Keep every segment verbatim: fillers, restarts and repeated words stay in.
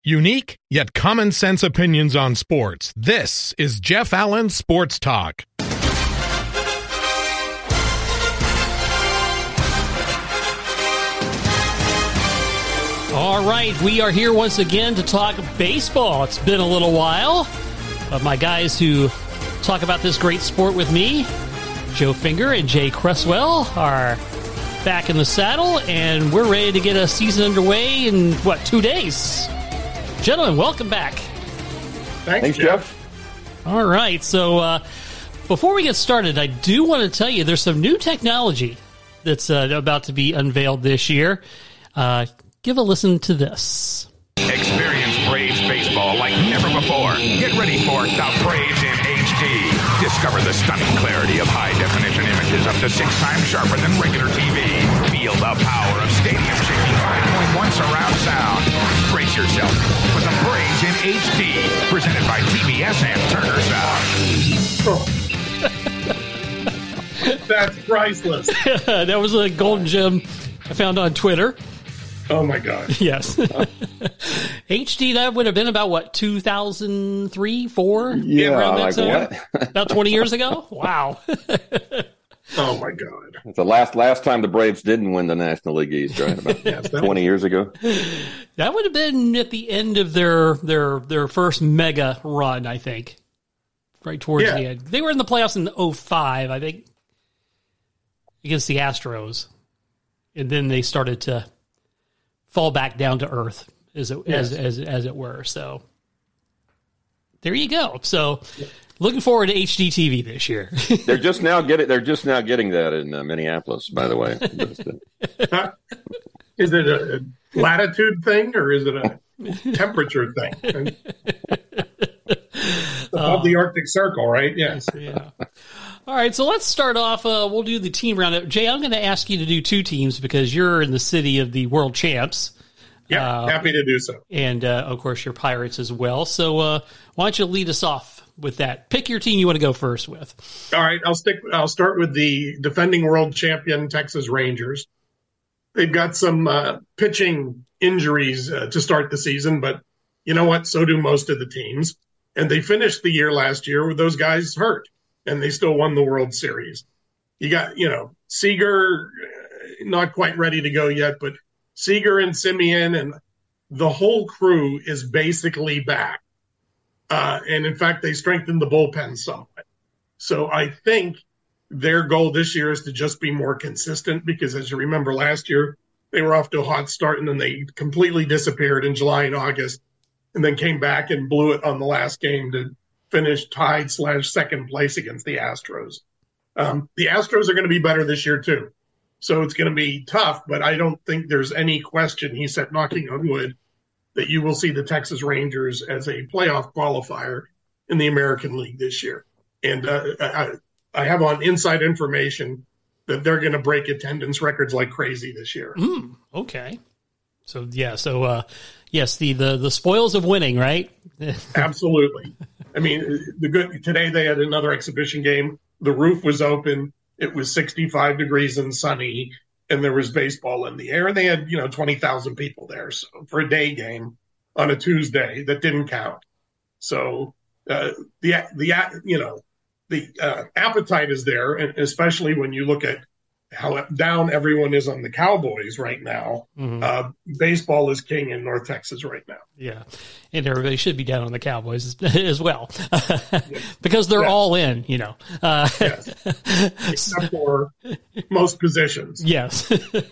Unique, yet common sense opinions on sports. This is Jeff Allen Sports Talk. All right, we are here once again to talk baseball. It's been a little while, but my guys who talk about this great sport with me, Joe Finger and Jay Cresswell, are back in the saddle, and we're ready to get a season underway in, what, two days? Gentlemen, welcome back. Thanks, Thanks Jeff. Jeff. All right, so uh, before we get started, I do want to tell you there's some new technology that's uh, about to be unveiled this year. Uh, give a listen to this. Experience Braves baseball like never before. Get ready for the Braves in H D. Discover the stunning clarity of high-definition images up to six times sharper than regular T V. Feel the power of stadium-shaking five point one surround sound. Brace yourself for the Braves in H D, presented by T B S and Turner Sound. That's priceless. That was a golden gem I found on Twitter. Oh, my God. Yes. H D, that would have been about, what, two thousand three, four? Yeah, Around that like time? what? About twenty years ago? Wow. Oh, my God. It's the last last time the Braves didn't win the National League East, right? About Yes, that twenty years ago. That would have been at the end of their their their first mega run, I think. Right towards Yeah. the end. They were in the playoffs in oh five, I think, against the Astros. And then they started to fall back down to earth, as it, Yes. as, as, as it were. So there you go. So looking forward to H D T V this year. They're just now getting they're just now getting that in uh, Minneapolis, by the way. Huh? Is it a latitude thing or is it a temperature thing? Above the Arctic Circle, right? Yes. Yeah. All right, so let's start off. Uh, we'll do the team roundup. Jay, I'm going to ask you to do two teams because you're in the city of the world champs. Yeah, Uh, happy to do so. And, uh, of course, your Pirates as well. So uh, why don't you lead us off with that? Pick your team you want to go first with. All right, I'll stick. I'll start with the defending world champion Texas Rangers. They've got some uh, pitching injuries uh, to start the season, but you know what? So do most of the teams. And they finished the year last year with those guys hurt, and they still won the World Series. You got, you know, Seager, uh, not quite ready to go yet, but Seager and Simeon and the whole crew is basically back. Uh, and in fact, they strengthened the bullpen somewhat. So I think their goal this year is to just be more consistent because, as you remember, last year they were off to a hot start and then they completely disappeared in July and August and then came back and blew it on the last game to finish tied slash second place against the Astros. Um, the Astros are going to be better this year too. So it's going to be tough, but I don't think there's any question, he said, knocking on wood, that you will see the Texas Rangers as a playoff qualifier in the American League this year. And uh, I, I have on inside information that they're going to break attendance records like crazy this year. Mm, okay. So, yeah, so, uh, yes, the, the, the spoils of winning, right? Absolutely. I mean, the good today they had another exhibition game. The roof was open. It was sixty-five degrees and sunny, and there was baseball in the air. And they had, you know, twenty thousand people there. So for a day game on a Tuesday, that didn't count. So uh, the the you know the uh, appetite is there, and especially when you look at how down everyone is on the Cowboys right now. Mm-hmm. Uh, baseball is king in North Texas right now. Yeah, and everybody should be down on the Cowboys as, as well because they're Yeah. all in, you know. Uh, Yes. Except for most positions. yes.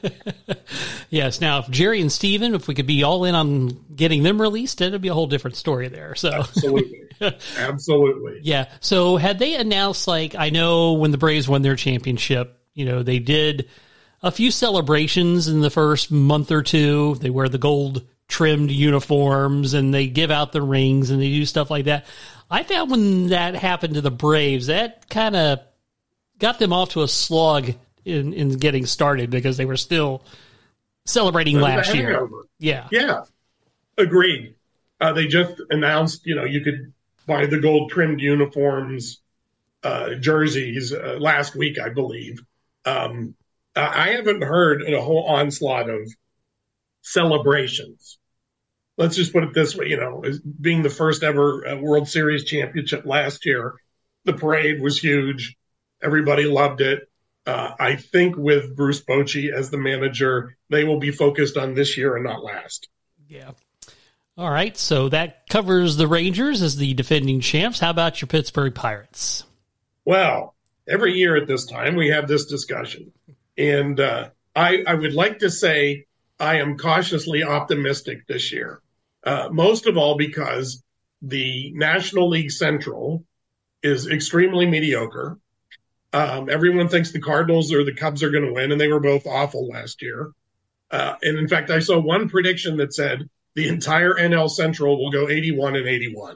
Yes. Now, if Jerry and Steven, if we could be all in on getting them released, it'd be a whole different story there. So, Absolutely. Absolutely. yeah. So, had they announced, like, I know when the Braves won their championship, you know, they did a few celebrations in the first month or two. They wear the gold trimmed uniforms and they give out the rings and they do stuff like that. I found when that happened to the Braves, that kind of got them off to a slog in, in getting started because they were still celebrating It was a last year. hangover. Yeah. Yeah. Agreed. Uh, they just announced, you know, you could buy the gold trimmed uniforms, uh, jerseys uh, last week, I believe. Um, I haven't heard a whole onslaught of celebrations let's just put it this way, you know, as being the first ever uh, World Series championship last year, the parade was huge. Everybody loved it. Uh, I think with Bruce Bochy as the manager, they will be focused on this year and not last. Yeah. All right, so that covers the Rangers as the defending champs. How about your Pittsburgh Pirates? Well, every year at this time, we have this discussion. And uh, I, I would like to say I am cautiously optimistic this year, uh, most of all because the National League Central is extremely mediocre. Um, everyone thinks the Cardinals or the Cubs are going to win, and they were both awful last year. Uh, and in fact, I saw one prediction that said the entire N L Central will go eighty-one and eighty-one,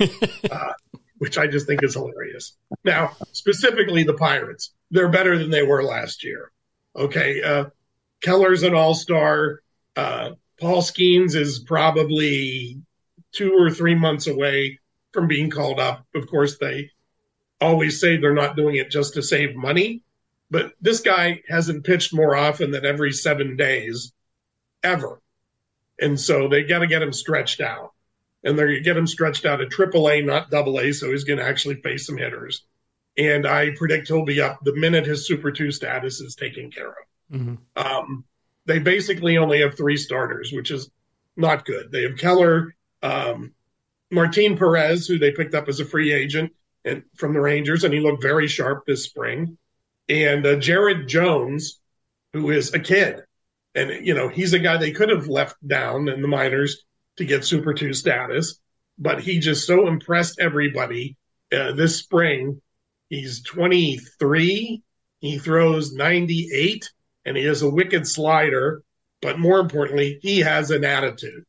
uh, which I just think is hilarious. Now, specifically the Pirates, they're better than they were last year. Okay, uh, Keller's an all-star. Uh, Paul Skeens is probably two or three months away from being called up. Of course, they always say they're not doing it just to save money, but this guy hasn't pitched more often than every seven days ever. And so they got to get him stretched out. And they're going to get him stretched out at triple A, not double A, so he's going to actually face some hitters. And I predict he'll be up the minute his Super two status is taken care of. Mm-hmm. Um, they basically only have three starters, which is not good. They have Keller, um, Martin Perez, who they picked up as a free agent and from the Rangers, and he looked very sharp this spring. And uh, Jared Jones, who is a kid. And, you know, he's a guy they could have left down in the minors to get Super two status, but he just so impressed everybody uh, this spring. He's twenty-three. He throws ninety-eight, and he has a wicked slider. But more importantly, he has an attitude.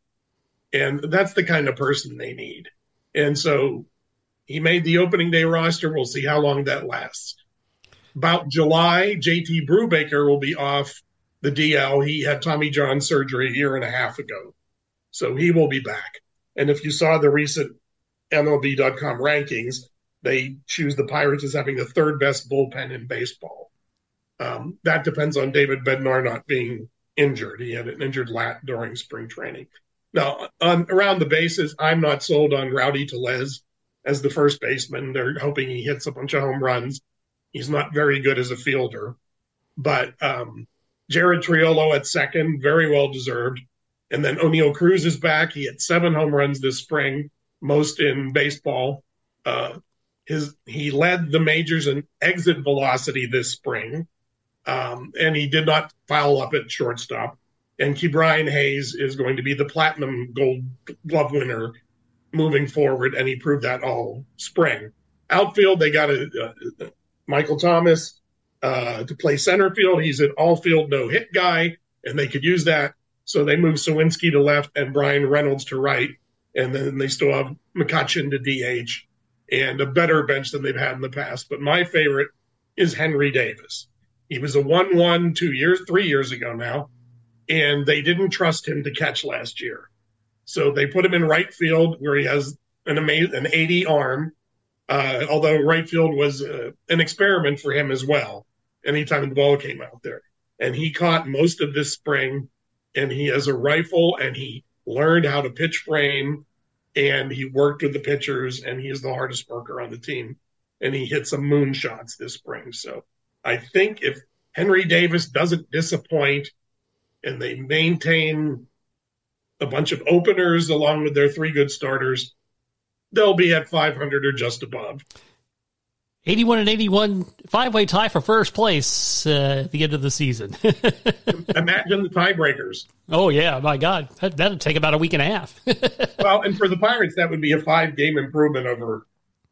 And that's the kind of person they need. And so he made the opening day roster. We'll see how long that lasts. About July, J T Brubaker will be off the D L. He had Tommy John surgery a year and a half ago. So he will be back. And if you saw the recent M L B dot com rankings, they choose the Pirates as having the third best bullpen in baseball. Um, that depends on David Bednar not being injured. He had an injured lat during spring training. Now, on, around the bases, I'm not sold on Rowdy Tellez as the first baseman. They're hoping he hits a bunch of home runs. He's not very good as a fielder. But um, Jared Triolo at second, very well deserved. And then O'Neal Cruz is back. He had seven home runs this spring, most in baseball. Uh, his he led the majors in exit velocity this spring, um, and he did not foul up at shortstop. And Ke'Bryan Hayes is going to be the platinum Gold Glove winner moving forward, and he proved that all spring. Outfield, they got a, a, a Michael Thomas uh, to play center field. He's an all-field no-hit guy, and they could use that. So they moved Sawinski to left and Brian Reynolds to right, and then they still have McCutchen to D H and a better bench than they've had in the past. But my favorite is Henry Davis. He was a one one two years, three years ago now, and they didn't trust him to catch last year. So they put him in right field where he has an amazing, an eighty arm, uh, although right field was uh, an experiment for him as well anytime the ball came out there. And he caught most of this spring, and he has a rifle, and he learned how to pitch frame, and he worked with the pitchers, and he is the hardest worker on the team. And he hit some moonshots this spring. So I think if Henry Davis doesn't disappoint and they maintain a bunch of openers along with their three good starters, they'll be at five hundred or just above. eighty-one and eighty-one, five-way tie for first place uh, at the end of the season. Imagine the tiebreakers. Oh, yeah, my God. That, that'll take about a week and a half. Well, and for the Pirates, that would be a five-game improvement over,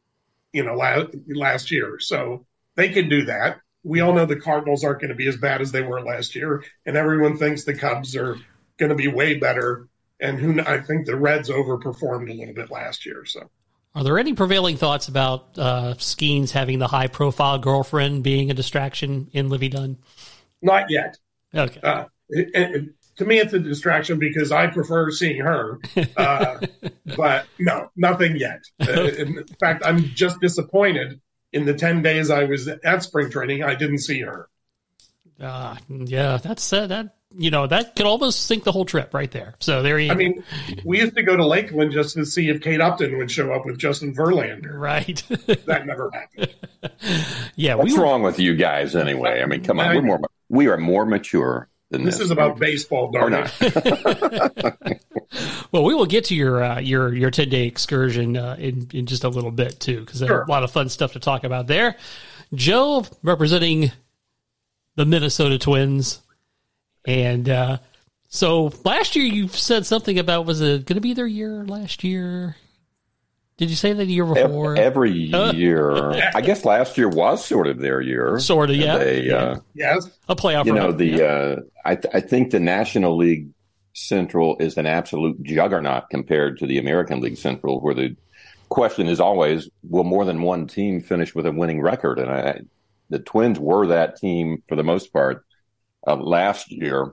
you know, last, last year. So they can do that. We all know the Cardinals aren't going to be as bad as they were last year, and everyone thinks the Cubs are going to be way better. And who I think the Reds overperformed a little bit last year. So, are there any prevailing thoughts about uh, Skeens having the high-profile girlfriend being a distraction in Livy Dunn? Not yet. Okay. Uh, it, it, to me, it's a distraction because I prefer seeing her. Uh, but no, nothing yet. Uh, in fact, I'm just disappointed. In the ten days I was at spring training, I didn't see her. Uh, yeah, that's uh, that you know, that could almost sink the whole trip right there. So there you I go. mean, we used to go to Lakeland just to see if Kate Upton would show up with Justin Verlander. Right. That never happened. Yeah. What's we were, wrong with you guys anyway? I mean, come on, we're more we are more mature than this. This is about baseball, darn or it. not. well, we will get to your uh, your your ten day excursion uh, in in just a little bit too, because there's Sure. a lot of fun stuff to talk about there. Joe, representing the Minnesota Twins, and uh, so last year you said something about, was it going to be their year last year? Did you say that the year before? Every year, I guess last year was sort of their year. Sort of, yeah. They, yeah. Uh, Yes. A playoff. you know, run, the yeah. uh, I, th- I think the National League Central is an absolute juggernaut compared to the American League Central, where the question is always, will more than one team finish with a winning record? And I, the Twins were that team for the most part uh, last year,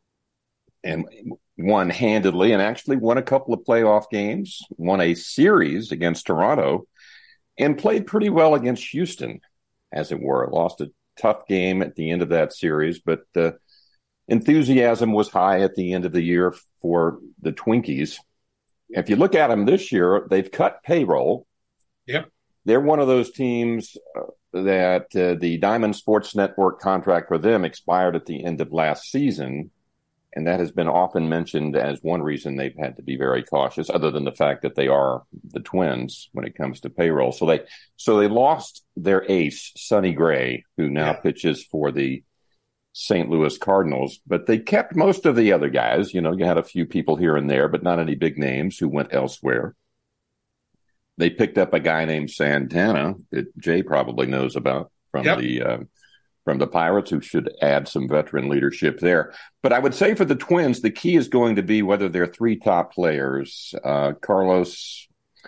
and won handedly, and actually won a couple of playoff games, won a series against Toronto, and played pretty well against Houston, as it were. Lost a tough game at the end of that series, but the enthusiasm was high at the end of the year for the Twinkies. If you look at them this year, they've cut payroll. Yep. They're one of those teams uh, that uh, the Diamond Sports Network contract for them expired at the end of last season. And that has been often mentioned as one reason they've had to be very cautious, other than the fact that they are the Twins when it comes to payroll. So they so they lost their ace, Sonny Gray, who now Yeah. pitches for the Saint Louis Cardinals. But they kept most of the other guys. You know, you had a few people here and there, but not any big names who went elsewhere. They picked up a guy named Santana that Jay probably knows about from Yep. the uh, from the Pirates, who should add some veteran leadership there. But I would say for the Twins, the key is going to be whether their three top players, uh, Carlos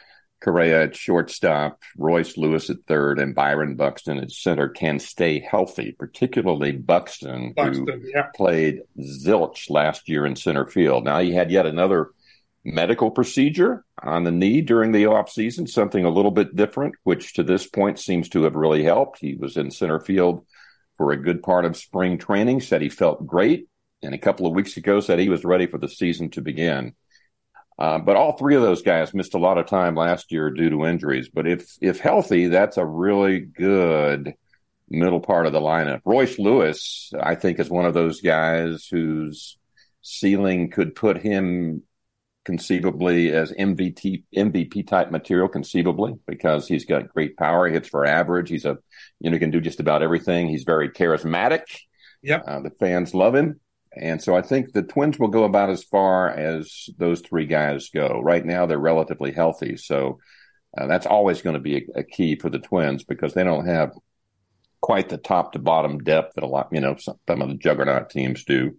Correa at shortstop, Royce Lewis at third, and Byron Buxton at center, can stay healthy, particularly Buxton, Buxton, who yeah. played zilch last year in center field. Now, he had yet another medical procedure on the knee during the offseason, something a little bit different, which to this point seems to have really helped. He was in center field for a good part of spring training, said he felt great, and a couple of weeks ago said he was ready for the season to begin. Uh, but all three of those guys missed a lot of time last year due to injuries. But if if healthy, that's a really good middle part of the lineup. Royce Lewis, I think, is one of those guys whose ceiling could put him conceivably as M V P M V P type material, conceivably, because he's got great power. He hits for average. He's a, you know, can do just about everything. He's very charismatic. Yep. Uh, the fans love him. And so I think the Twins will go about as far as those three guys go. Right now, they're relatively healthy. So uh, that's always going to be a, a key for the Twins, because they don't have quite the top to bottom depth that a lot, you know, some, some of the juggernaut teams do.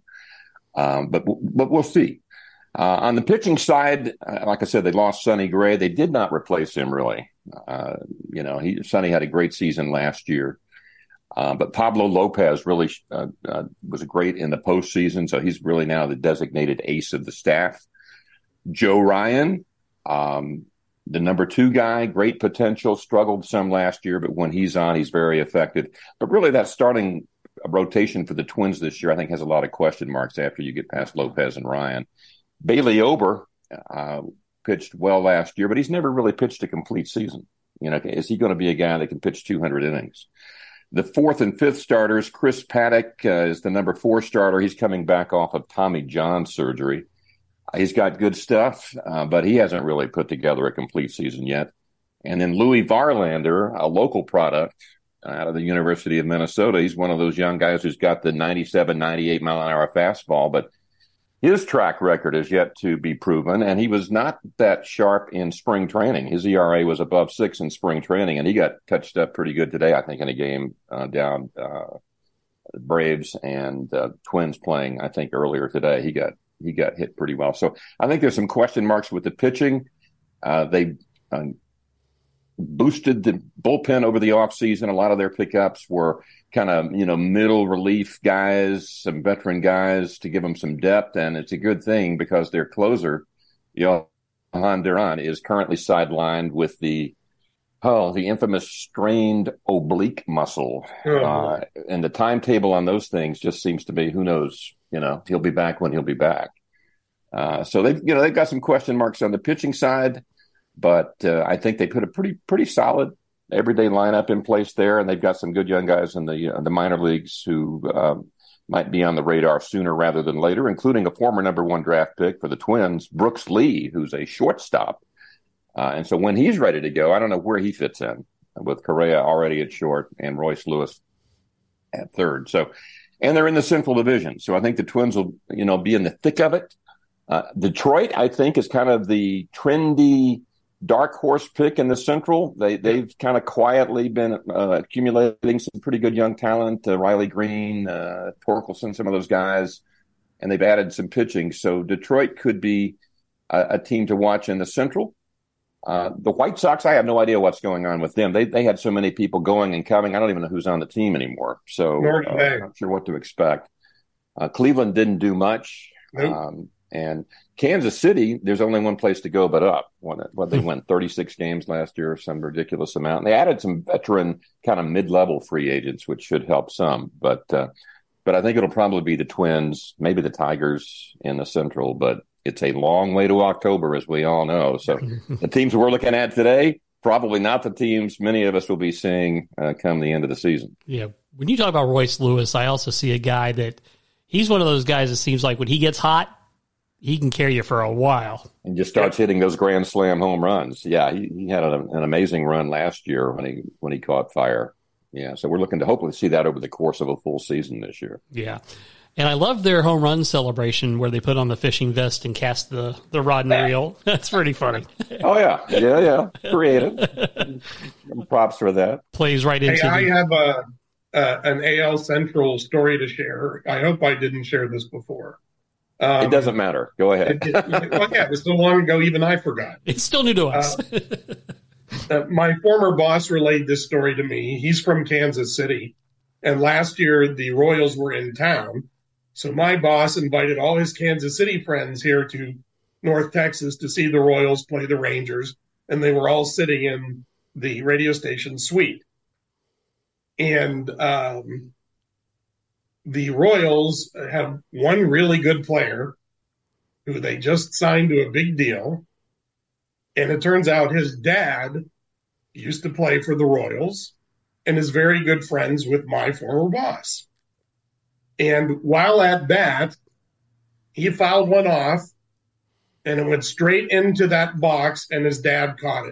Um, but, but we'll see. Uh, on the pitching side, uh, like I said, they lost Sonny Gray. They did not replace him, really. Uh, you know, he Sonny had a great season last year. Uh, but Pablo Lopez really uh, uh, was great in the postseason, so he's really now the designated ace of the staff. Joe Ryan, um, the number two guy, great potential, struggled some last year, but when he's on, he's very effective. But really that starting rotation for the Twins this year, I think, has a lot of question marks after you get past Lopez and Ryan. Bailey Ober uh, pitched well last year, but he's never really pitched a complete season. You know, is he going to be a guy that can pitch two hundred innings? The fourth and fifth starters, Chris Paddock uh, is the number four starter. He's coming back off of Tommy John surgery. He's got good stuff, uh, but he hasn't really put together a complete season yet. And then Louis Varlander, a local product out of the University of Minnesota. He's one of those young guys who's got the ninety-seven, ninety-eight mile an hour fastball, but his track record is yet to be proven, and he was not that sharp in spring training. His E R A was above six in spring training, and he got touched up pretty good today, I think, in a game uh, down uh, Braves and uh, Twins playing, I think, earlier today. He got he got hit pretty well. So I think there's some question marks with the pitching. Uh, they uh, boosted the bullpen over the offseason. A lot of their pickups were kind of, you know, middle relief guys, some veteran guys to give them some depth. And it's a good thing because their closer, Johan Duran, is currently sidelined with the, oh, the infamous strained oblique muscle. Oh. Uh, and the timetable on those things just seems to be, who knows You know, he'll be back when he'll be back. Uh, so they've, you know, they've got some question marks on the pitching side, but uh, I think they put a pretty, pretty solid everyday lineup in place there, and they've got some good young guys in the uh, the minor leagues who um, might be on the radar sooner rather than later, including a former number one draft pick for the Twins, Brooks Lee, who's a shortstop. Uh, and so when he's ready to go, I don't know where he fits in with Correa already at short and Royce Lewis at third. So, and they're in the Central Division, so I think the Twins will, you know, be in the thick of it. Uh, Detroit, I think, is kind of the trendy dark horse pick in the Central. They, they've kind of quietly been uh, accumulating some pretty good young talent, uh, Riley Green, uh, Torkelson, some of those guys, and they've added some pitching. So Detroit could be a, a team to watch in the Central. Uh, the White Sox, I have no idea what's going on with them. They they had so many people going and coming. I don't even know who's on the team anymore. So uh, I'm not sure what to expect. Uh, Cleveland didn't do much. Nope. Um, And Kansas City, there's only one place to go but up. What they won thirty-six games last year, some ridiculous amount. And they added some veteran kind of mid-level free agents, which should help some. But uh, but I think it'll probably be the Twins, maybe the Tigers in the Central. But it's a long way to October, as we all know. So the teams we're looking at today, probably not the teams many of us will be seeing uh, come the end of the season. Yeah. When you talk about Royce Lewis, I also see a guy that he's one of those guys that seems like when he gets hot, he can carry you for a while. And just starts hitting those grand slam home runs. Yeah, he, he had an, an amazing run last year when he when he caught fire. Yeah, so we're looking to hopefully see that over the course of a full season this year. Yeah. And I love their home run celebration where they put on the fishing vest and cast the, the rod and reel. That's pretty funny. Oh, yeah. Yeah, yeah. Creative. Props for that. Plays right into hey, I the... have a, uh, an A L Central story to share. I hope I didn't share this before. Um, it doesn't matter. Go ahead. it, it, well, yeah, it was so long ago, even I forgot. It's still new to us. Uh, uh, my former boss relayed this story to me. He's from Kansas City. And last year, the Royals were in town. So my boss invited all his Kansas City friends here to North Texas to see the Royals play the Rangers. And they were all sitting in the radio station suite. And um, the Royals have one really good player who they just signed to a big deal. And it turns out his dad used to play for the Royals and is very good friends with my former boss. And while at bat, he fouled one off, and it went straight into that box, and his dad caught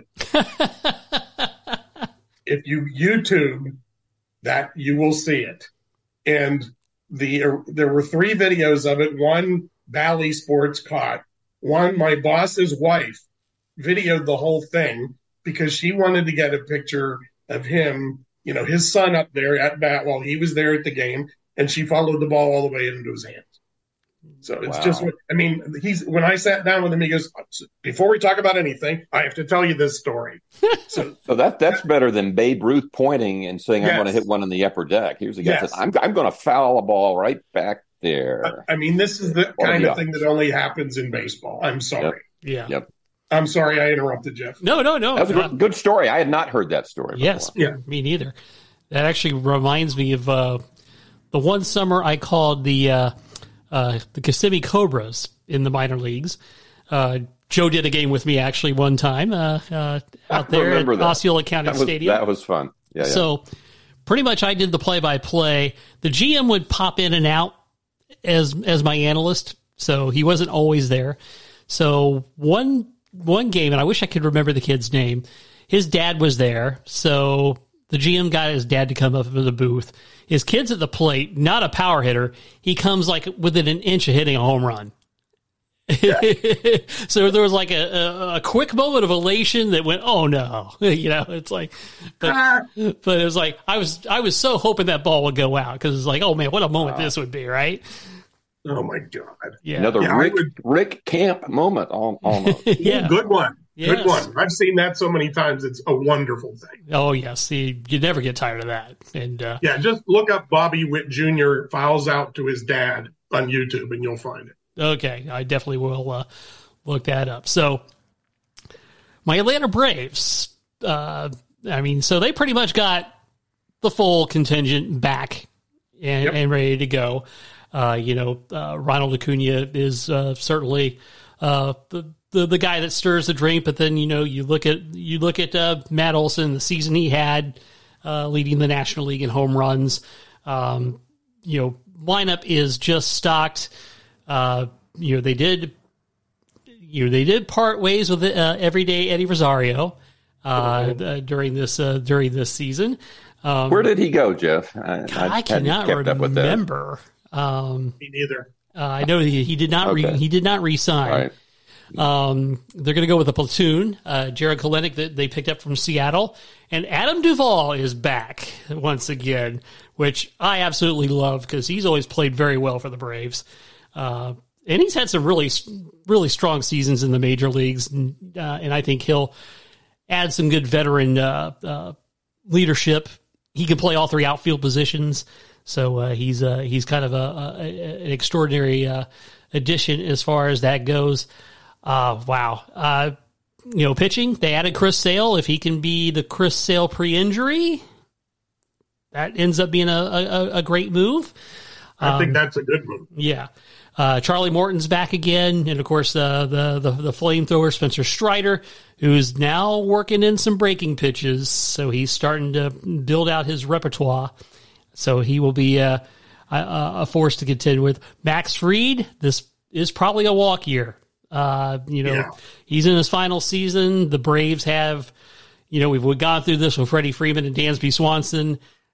it. If you YouTube that, you will see it. And the uh, there were three videos of it. One, Bally Sports caught. One, my boss's wife videoed the whole thing because she wanted to get a picture of him, you know, his son up there at bat while he was there at the game. And she followed the ball all the way into his hands. So it's wow. just, I mean, he's when I sat down with him, he goes, before we talk about anything, I have to tell you this story. So, so that that's better than Babe Ruth pointing and saying, yes. I'm going to hit one in the upper deck. He was a guy yes. that said, I'm, I'm going to foul a ball right back there. I, I mean, this is the kind of thing that only happens in baseball. I'm sorry. Yep. Yeah. Yep. I'm sorry I interrupted, Jeff. No, no, no. That was a good, good story. I had not heard that story before. Yes. Yeah. Me neither. That actually reminds me of, uh, the one summer I called the uh, uh, the Kissimmee Cobras in the minor leagues. Uh, Joe did a game with me actually one time uh, uh, out there at that. Osceola County that was, Stadium. That was fun. Yeah, yeah. So pretty much I did the play-by-play. The G M would pop in and out as as my analyst, so he wasn't always there. So one one game, and I wish I could remember the kid's name, his dad was there, so the G M got his dad to come up into the booth. His kid's at the plate, not a power hitter. He comes like within an inch of hitting a home run. Yeah. So there was like a, a, a quick moment of elation that went, oh no, you know, it's like, but, ah. but it was like, I was, I was so hoping that ball would go out because it's like, oh man, what a moment wow. this would be, right? Oh my God. Yeah. Another yeah, Rick, would, Rick Camp moment almost. Yeah. Good one. Yes. Good one. I've seen that so many times. It's a wonderful thing. Oh, yes. See, you never get tired of that. And uh, yeah, just look up Bobby Witt Junior fouls out to his dad on YouTube, and you'll find it. Okay. I definitely will uh, look that up. So my Atlanta Braves, uh, I mean, so they pretty much got the full contingent back and, yep. and ready to go. Uh, you know, uh, Ronald Acuna is uh, certainly uh, the, the the guy that stirs the drink. But then, you know, you look at you look at uh, Matt Olson, the season he had, uh, leading the National League in home runs. Um, you know, lineup is just stocked. Uh, you know, they did. You know, they did part ways with uh, everyday Eddie Rosario uh, uh, during this uh, during this season. Um, Where did he go, Jeff? I, I, I cannot kept up with remember. Um, Me neither. Uh, I know he, he did not okay. re, he did not re-sign. Right. Um, they're going to go with a platoon. Uh, Jared Kelenic that they picked up from Seattle, and Adam Duvall is back once again, which I absolutely love because he's always played very well for the Braves. Uh, and he's had some really, really strong seasons in the major leagues, and, uh, and I think he'll add some good veteran uh, uh, leadership. He can play all three outfield positions, so uh, he's uh, he's kind of a, a an extraordinary uh, addition as far as that goes. Uh, wow, uh, you know, pitching. They added Chris Sale. If he can be the Chris Sale pre-injury, that ends up being a a, a great move. I um, think that's a good move. Yeah. Uh, Charlie Morton's back again, and of course uh, the the the flamethrower Spencer Strider, who's now working in some breaking pitches, so he's starting to build out his repertoire. So he will be uh, a, a force to contend with. Max Fried, this is probably a walk year. Uh, you know, Yeah. he's in his final season. The Braves have, you know, we've, we've gone through this with Freddie Freeman and Dansby Swanson.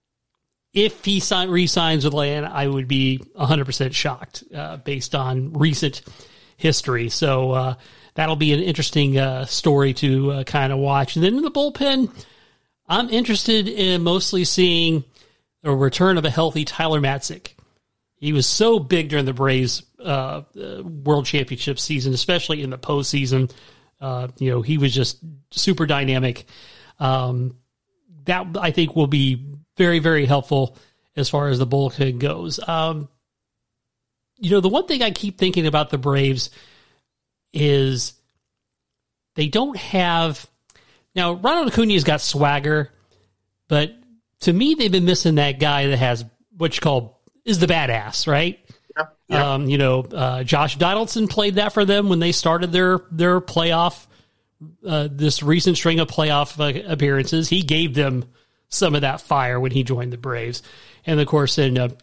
If he sign, re-signs with Atlanta, I would be one hundred percent shocked uh, based on recent history. So uh, that'll be an interesting uh, story to uh, kind of watch. And then in the bullpen, I'm interested in mostly seeing a return of a healthy Tyler Matzik. He was so big during the Braves uh, uh, World Championship season, especially in the postseason. Uh, you know, he was just super dynamic. Um, that, I think, will be very, very helpful as far as the bullpen goes. Um, you know, the one thing I keep thinking about the Braves is they don't have... Now, Ronald Acuna's got swagger, but to me, they've been missing that guy that has what you call is the badass, right? Yep. Yep. Um, you know, uh, Josh Donaldson played that for them when they started their their playoff, uh, this recent string of playoff uh, appearances. He gave them some of that fire when he joined the Braves. And of course, then uh,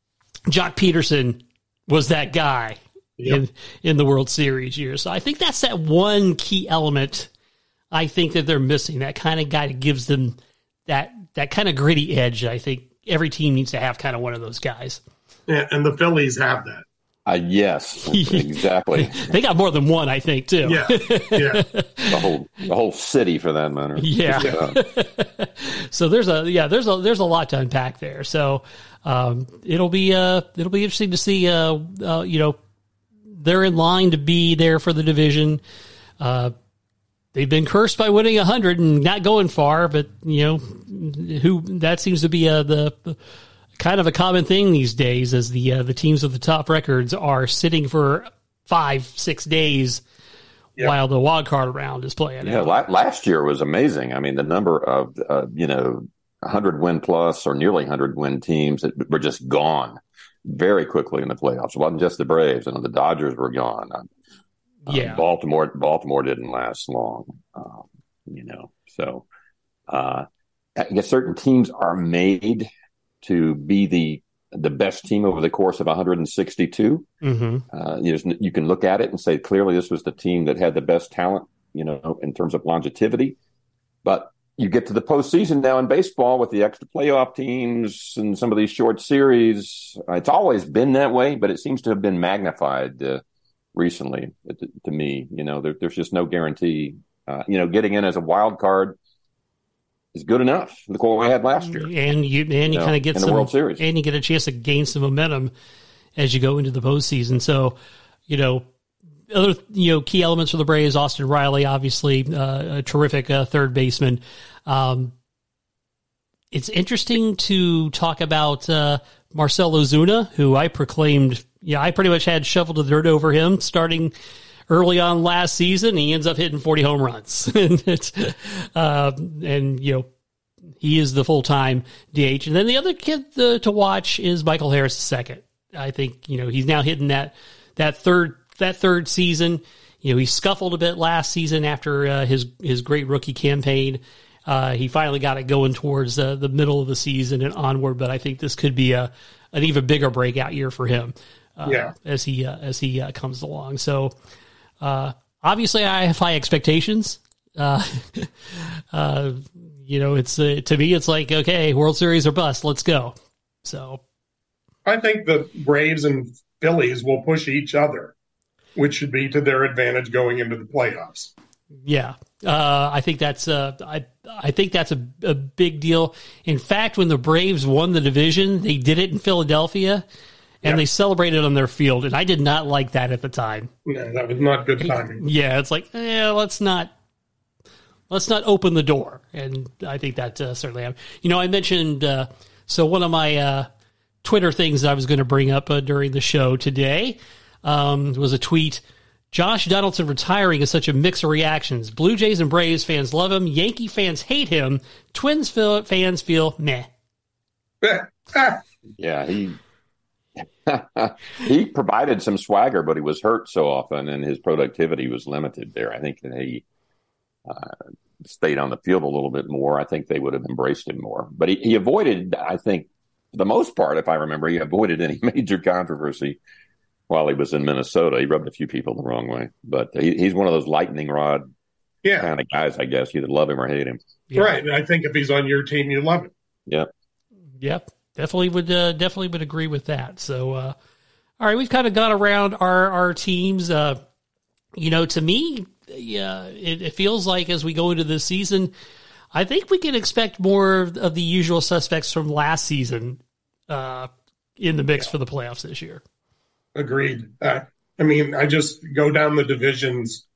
Jock Peterson was that guy Yep. in, in the World Series years. So I think that's that one key element I think that they're missing, that kind of guy that gives them that, that kind of gritty edge. I think every team needs to have kind of one of those guys. Yeah, and the Phillies have that. Uh, yes, exactly. They got more than one, I think, too. Yeah, yeah. the whole the whole city, for that matter. Yeah. Uh, So there's a yeah there's a there's a lot to unpack there. So um, it'll be uh it'll be interesting to see uh, uh you know they're in line to be there for the division. Uh, they've been cursed by winning a hundred and not going far, but you know who that seems to be uh, the, the kind of a common thing these days, as the uh, the teams with the top records are sitting for five six days Yep. while the wild card round is playing. yeah, out. la- last year was amazing. I mean, the number of uh, you know one hundred win plus or nearly one hundred win teams that were just gone very quickly in the playoffs. It wasn't just the Braves, and the Dodgers were gone. Uh, Yeah. Baltimore Baltimore didn't last long. Um, you know, so uh, I guess certain teams are made to be the the best team over the course of one hundred sixty-two. Mm-hmm. Uh, you, know, you can look at it and say clearly this was the team that had the best talent, you know, in terms of longevity. But you get to the postseason now in baseball with the extra playoff teams and some of these short series. It's always been that way, but it seems to have been magnified uh, recently to, to me. You know, there, there's just no guarantee. Uh, you know, getting in as a wild card is good enough. Look what we had last year. And you and you, You know, kind of get in the some World Series. and you get a chance to gain some momentum as you go into the postseason. So, you know, other you know key elements for the Braves: Austin Riley, obviously uh, a terrific uh, third baseman. Um, it's interesting to talk about uh, Marcell Ozuna, who I proclaimed. Yeah, I pretty much had shoveled the dirt over him starting early on last season. He ends up hitting forty home runs, and it's, uh, and you know. He is the full-time D H. And then the other kid uh, to watch is Michael Harris the second. I think, you know, he's now hitting that that third that third season. You know, he scuffled a bit last season after uh, his his great rookie campaign. Uh, he finally got it going towards uh, the middle of the season and onward, but I think this could be a an even bigger breakout year for him uh, yeah. as he uh, as he uh, comes along. So uh, obviously, I have high expectations. Uh, uh, you know, it's uh, to me, it's like, okay, World Series or bust, let's go. So I think the Braves and Phillies will push each other, which should be to their advantage going into the playoffs. Yeah, uh, I think that's uh, I I think that's a, a big deal. In fact, when the Braves won the division, they did it in Philadelphia, and Yep. they celebrated on their field, and I did not like that at the time. No, that was not good timing. Yeah, it's like, eh, let's not let's not open the door, and I think that uh, certainly happened. You know, I mentioned uh, so one of my uh, Twitter things that I was going to bring up uh, during the show today um, was a tweet. Josh Donaldson retiring is such a mix of reactions. Blue Jays and Braves fans love him. Yankee fans hate him. Twins feel, fans feel meh. Yeah, he he provided some swagger, but he was hurt so often, and his productivity was limited there. I think that he uh, stayed on the field a little bit more. I think they would have embraced him more. But he, he avoided, I think, for the most part, if I remember, he avoided any major controversy while he was in Minnesota. He rubbed a few people the wrong way. But he, he's one of those lightning rod Yeah, kind of guys, I guess. You either love him or hate him. Yeah. right. And I think if he's on your team, you love it. Yeah. Yep, definitely would uh, definitely would agree with that. So, uh, all right, we've kind of gone around our our teams. Uh, you know, to me, yeah, it, it feels like as we go into this season, I think we can expect more of the usual suspects from last season uh, in the mix for the playoffs this year. Agreed. Uh, I mean, I just go down the divisions.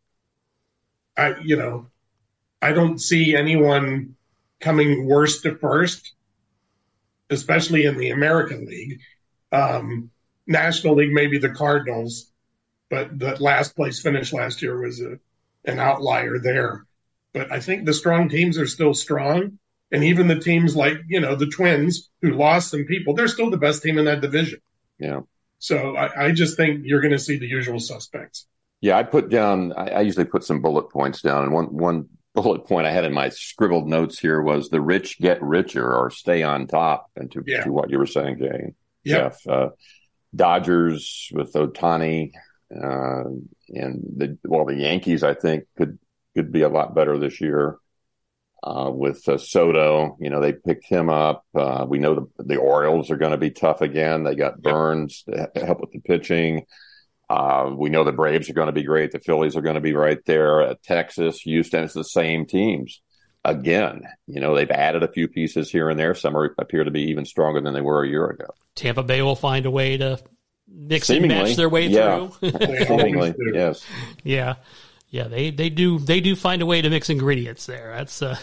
I, you know, I don't see anyone coming worst to first, especially in the American League. Um, National League, maybe the Cardinals, but the last place finish last year was a, an outlier there. But I think the strong teams are still strong. And even the teams like, you know, the Twins, who lost some people, they're still the best team in that division. Yeah. So I, I just think you're going to see the usual suspects. Yeah, I put down, I, I usually put some bullet points down. And one, one bullet point I had in my scribbled notes here was the rich get richer or stay on top. And to, Yeah. to what you were saying, Jay, Yep. Jeff, uh, Dodgers with Ohtani, uh, and the, well, the Yankees, I think could, could be a lot better this year. Uh, with uh, Soto, you know, they picked him up. Uh, we know the, the Orioles are going to be tough again. They got Burns to help with the pitching. Uh, we know the Braves are going to be great. The Phillies are going to be right there. Uh, Texas, Houston, it's the same teams. Again, you know, they've added a few pieces here and there. Some are, appear to be even stronger than they were a year ago. Tampa Bay will find a way to mix Seemingly, and match their way yeah. through. They Seemingly, always do. yes. Yeah. Yeah, they, they do they do find a way to mix ingredients there. That's uh,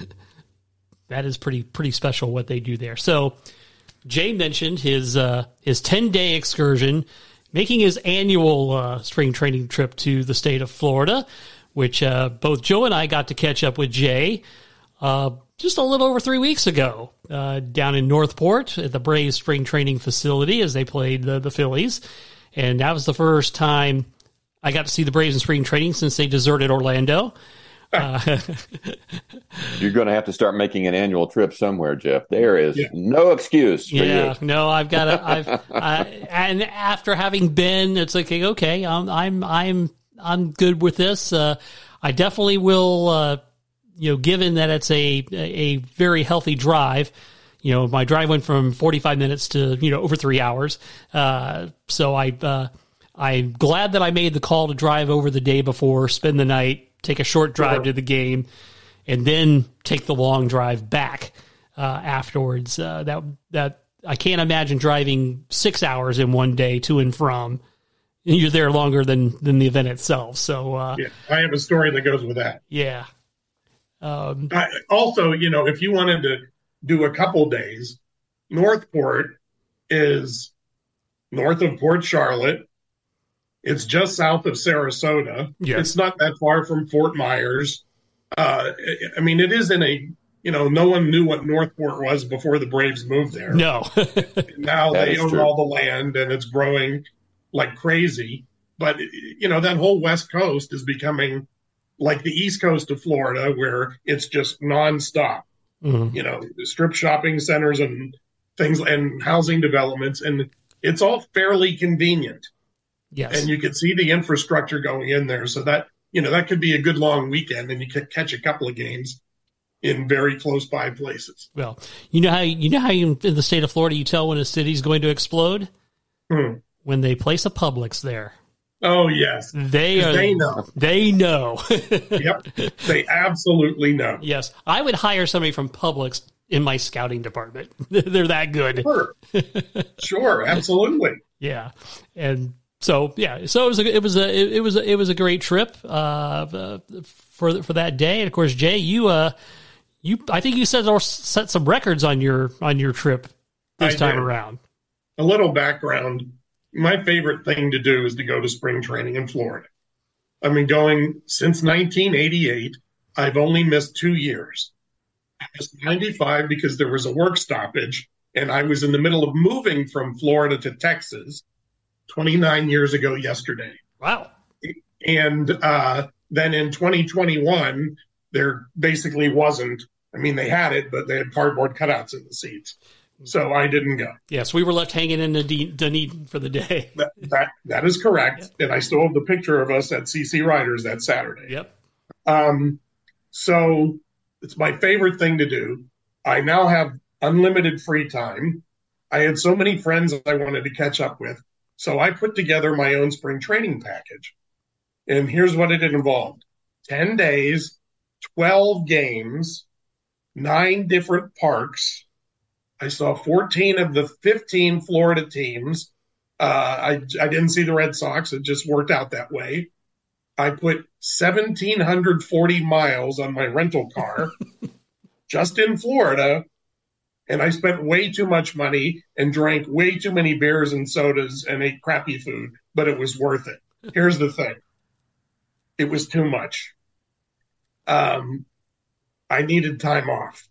that is pretty pretty special what they do there. So Jay mentioned his uh, his ten day excursion, making his annual uh, spring training trip to the state of Florida, which uh, both Joe and I got to catch up with Jay uh, just a little over three weeks ago uh, down in Northport at the Braves spring training facility as they played the, the Phillies, and that was the first time I got to see the Braves in spring training since they deserted Orlando. Uh, You're going to have to start making an annual trip somewhere, Jeff. There is Yeah. no excuse for yeah, you. no, I've got to. I've I, and after having been, it's like okay, I'm I'm I'm I'm good with this. Uh, I definitely will. Uh, you know, given that it's a a very healthy drive. You know, my drive went from forty-five minutes to you know over three hours. Uh, so I. Uh, I'm glad that I made the call to drive over the day before, spend the night, take a short drive Sure. to the game, and then take the long drive back uh, afterwards. Uh, that that I can't imagine driving six hours in one day to and from. You're there longer than than the event itself. So uh, Yeah, I have a story that goes with that. yeah, um, I, also, you know, if you wanted to do a couple days, Northport is north of Port Charlotte. It's just south of Sarasota. Yeah. It's not that far from Fort Myers. Uh, I mean, it is in a you know, no one knew what Northport was before the Braves moved there. No. Now That they is own true. all the land and it's growing like crazy. But, you know, that whole West Coast is becoming like the East Coast of Florida, where it's just nonstop. Mm-hmm. You know, strip shopping centers and things and housing developments. And it's all fairly convenient. Yes. And you can see the infrastructure going in there. So that, you know, that could be a good long weekend and you could catch a couple of games in very close by places. Well, you know how you know how you, in the state of Florida, you tell when a city's going to explode? Hmm. When they place a Publix there. Oh, yes. They are, They know. They know. Yep. They absolutely know. Yes. I would hire somebody from Publix in my scouting department. They're that good. Sure. Sure. Absolutely. Yeah. And so, yeah, so it was a, it was a, it was a, it was a great trip, uh, for, for that day. And of course, Jay, you, uh, you, I think you set, or set some records on your, on your trip this I time did. around. A little background. My favorite thing to do is to go to spring training in Florida. I mean, going since nineteen eighty-eight, I've only missed two years. I missed ninety-five because there was a work stoppage, and I was in the middle of moving from Florida to Texas twenty-nine years ago yesterday. Wow. And uh, then in twenty twenty-one, there basically wasn't. I mean, they had it, but they had cardboard cutouts in the seats. So I didn't go. Yes, we were left hanging in Dunedin for the day. That, that that is correct. And I still have the picture of us at C C Riders that Saturday. Yep. Um, so it's my favorite thing to do. I now have unlimited free time. I had so many friends I wanted to catch up with. So I put together my own spring training package. And here's what it involved. ten days, twelve games, nine different parks. I saw fourteen of the fifteen Florida teams. Uh, I, I didn't see the Red Sox. It just worked out that way. I put one thousand seven hundred forty miles on my rental car just in Florida, and I spent way too much money and drank way too many beers and sodas and ate crappy food, but it was worth it. Here's the thing. It was too much. Um, I needed time off.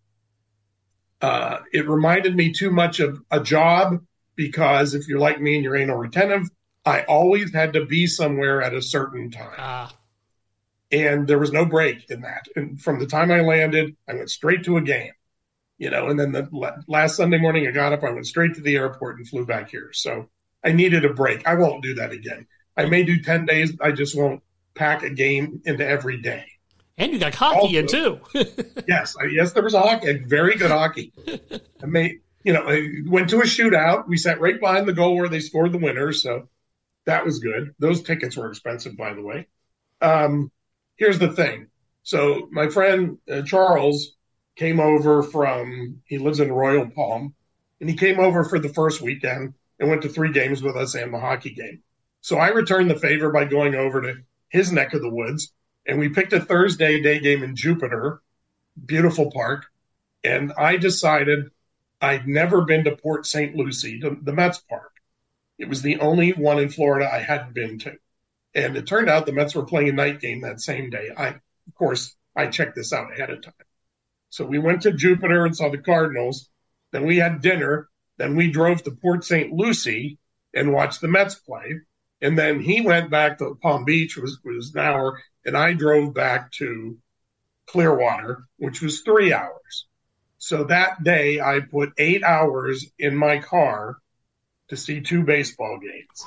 Uh, it reminded me too much of a job because if you're like me and you're anal retentive, I always had to be somewhere at a certain time. Ah. And there was no break in that. And from the time I landed, I went straight to a game, you know, and then the last Sunday morning I got up, I went straight to the airport and flew back here. So I needed a break. I won't do that again. I may do ten days. I just won't pack a game into every day. And you got hockey in too. Yes, I, yes, there was a hockey, a very good hockey. I made, you know, I went to a shootout. We sat right behind the goal where they scored the winners, so that was good. Those tickets were expensive, by the way. Um, here's the thing. So my friend uh, Charles came over from, he lives in Royal Palm, and he came over for the first weekend and went to three games with us and the hockey game. So I returned the favor by going over to his neck of the woods. And we picked a Thursday day game in Jupiter, beautiful park. And I decided I'd never been to Port Saint Lucie, the, the Mets park. It was the only one in Florida I hadn't been to. And it turned out the Mets were playing a night game that same day. I, of course, I checked this out ahead of time. So we went to Jupiter and saw the Cardinals. Then we had dinner. Then we drove to Port Saint Lucie and watched the Mets play. And then he went back to Palm Beach, was was an hour, and I drove back to Clearwater, which was three hours. So that day, I put eight hours in my car to see two baseball games.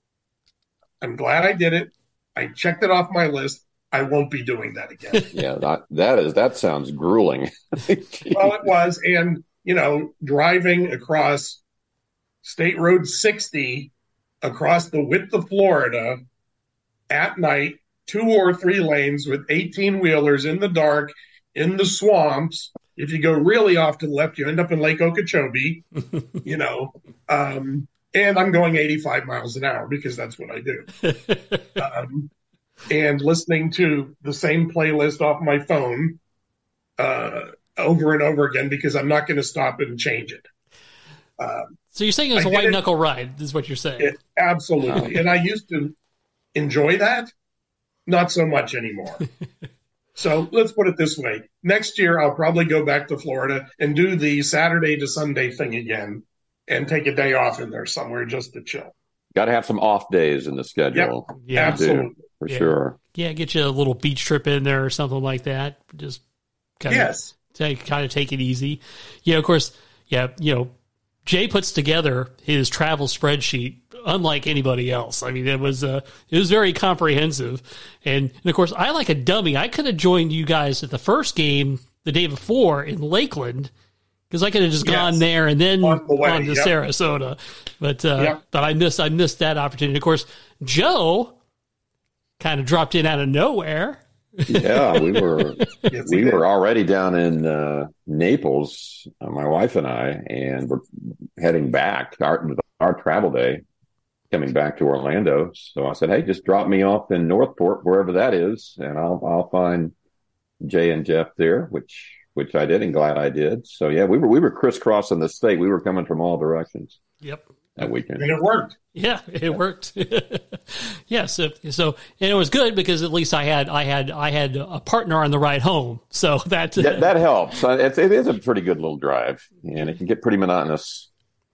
I'm glad I did it. I checked it off my list. I won't be doing that again. Yeah, that that is that sounds grueling. Well, it was, and you know, driving across State Road sixty across the width of Florida at night, two or three lanes with eighteen wheelers in the dark, in the swamps. If you go really off to the left, you end up in Lake Okeechobee, you know, um, and I'm going eighty-five miles an hour because that's what I do. Um, and listening to the same playlist off my phone uh, over and over again because I'm not going to stop and change it. Um, so you're saying it was I a white it, knuckle ride, is what you're saying. It, absolutely. Wow. And I used to enjoy that. Not so much anymore. So let's put it this way. Next year, I'll probably go back to Florida and do the Saturday to Sunday thing again and take a day off in there somewhere just to chill. Got to have some off days in the schedule. Yep. Yeah. Absolutely. Do, for Yeah. sure. Yeah, get you a little beach trip in there or something like that. Just kind Yes. of take, kind of take it easy. Yeah, of course. Yeah, you know, Jay puts together his travel spreadsheet unlike anybody else. I mean, it was uh, it was very comprehensive, and, and of course, I like a dummy. I could have joined you guys at the first game the day before in Lakeland because I could have just Yes. gone there and then On the way, on to yep. Sarasota. But uh, Yep. but I missed I missed that opportunity. Of course, Joe kind of dropped in out of nowhere. Yeah, we were Yes, he we did. were already down in uh, Naples, uh, my wife and I, and we're heading back our our travel day, coming back to Orlando. So I said, "Hey, just drop me off in Northport, wherever that is, and I'll I'll find Jay and Jeff there," which which I did, and glad I did. So yeah, we were we were crisscrossing the state. We were coming from all directions Yep. that weekend. And it worked. Yeah, it worked. Yeah, so so and it was good because at least I had I had I had a partner on the ride home. So that that, that helps. Uh, It's, it is a pretty good little drive, and it can get pretty monotonous.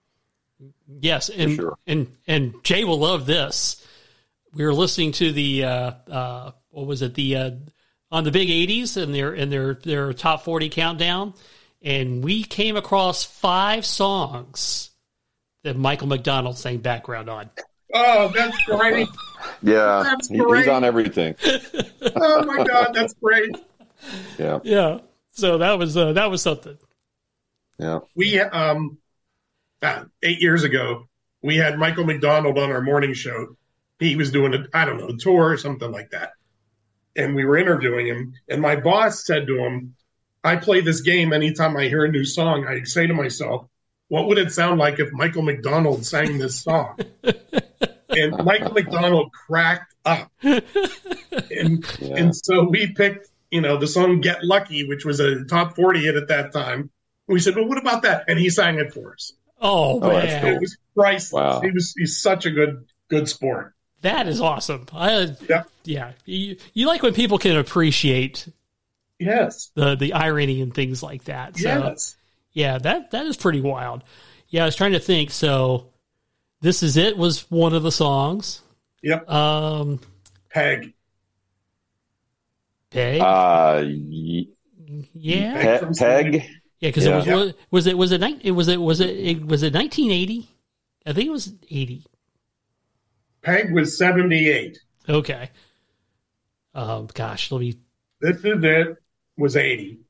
yes, and sure. and and Jay will love this. We were listening to the uh, uh, what was it the uh, on the Big eighties and their and their their top forty countdown, and we came across five songs that Michael McDonald sang background on. Oh, that's great. Yeah, That's he- he's great. on everything. Oh, my God, that's great. Yeah, Yeah, so that was uh, that was something. yeah. We, um, uh, eight years ago, we had Michael McDonald on our morning show. He was doing a, I don't know, a tour or something like that. And we were interviewing him. And my boss said to him, I play this game anytime I hear a new song. I say to myself, what would it sound like if Michael McDonald sang this song? And Michael McDonald cracked up. And, Yeah. and so we picked, you know, the song Get Lucky, which was a top forty hit at that time. We said, well, what about that? And he sang it for us. Oh, Oh, that's man. cool. It was priceless. Wow. He was he's such a good good sport. That is awesome. I, Yep. yeah, you, you like when people can appreciate Yes. the the irony and things like that. So Yes. yeah, that that is pretty wild. Yeah, I was trying to think. So This Is It was one of the songs. Yep. Um, Peg. Uh, Peg. y- yeah, Peg. Pe- Peg. yeah, because yeah. it was was it was it nine- it was it was it, it was it nineteen eighty? I think it was eighty. Peg was seventy-eight. Okay. Um, gosh, let me. This Is It was eighty.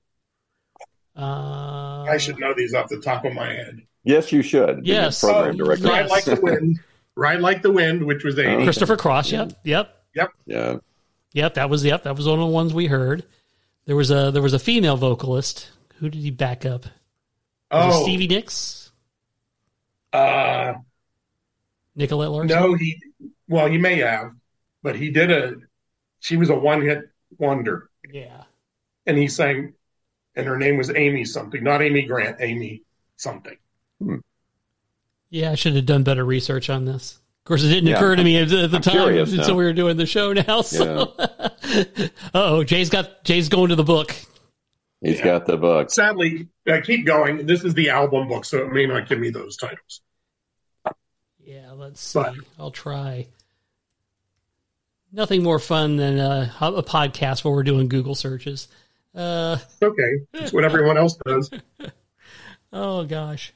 Uh, I should know these off the top of my head. Yes, you should. be a Yes. Program Oh, director. Ride yes. Like the Wind. Ride Like the Wind, which was eighty. Christopher Cross. Yep. Yep. Yep. Yeah. Yep. That was yep. That was one of the ones we heard. There was a there was a female vocalist. Who did he back up? Was it Oh, Stevie Nicks? uh, Nicolette Larson? no, he, well, he may have, but he did a, she was a one hit wonder. Yeah. And he sang, and her name was Amy something, not Amy Grant, Amy something. Yeah, I should have done better research on this. Of course, it didn't Yeah, occur to me at the, at the I'm time curious until now. we were doing the show now. So. oh, Jay's got Jay's going to the book. He's Yeah. got the book. Sadly, I keep going. This is the album book, so it may not give me those titles. Yeah, let's see. But- I'll try. Nothing more fun than a, a podcast where we're doing Google searches. Uh, It's okay. It's what everyone else does. oh gosh,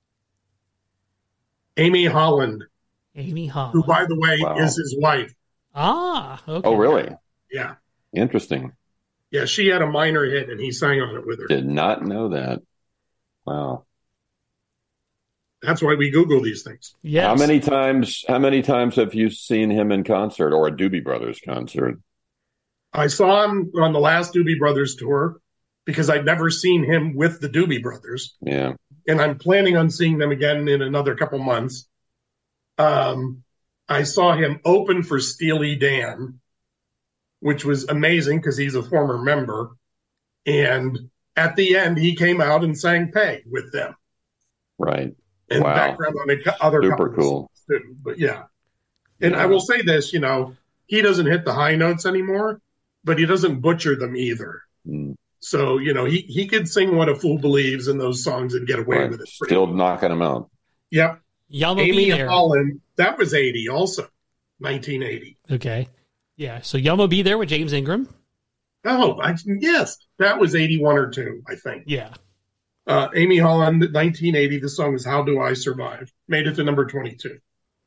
Amy Holland, Amy Holland. who, by the way, Wow. is his wife. ah, okay. Oh, really? Yeah. Interesting. Yeah, she had a minor hit, and he sang on it with her. Did not know that. Wow. That's why we Google these things. Yes. How many times? How many times have you seen him in concert or a Doobie Brothers concert? I saw him on the last Doobie Brothers tour because I'd never seen him with the Doobie Brothers. Yeah. And I'm planning on seeing them again in another couple months. Um, I saw him open for Steely Dan, which was amazing because he's a former member. And at the end, he came out and sang Peg with them. Right. And Wow. background on a cou- other Super couple of cool. songs too. But yeah. And Yeah. I will say this, you know, he doesn't hit the high notes anymore, but he doesn't butcher them either. Mm. So, you know, he, he could sing What a Fool Believes in those songs and get away Right. with it. Still knocking them out. Yep. Yama Amy Be There. Holland, that was eighty also, nineteen eighty. Okay. Yeah. So Yama Be There with James Ingram. Oh, I, yes, that was eighty-one or two, I think. Yeah. Uh, Amy Holland, nineteen eighty, the song is How Do I Survive? Made it to number twenty-two.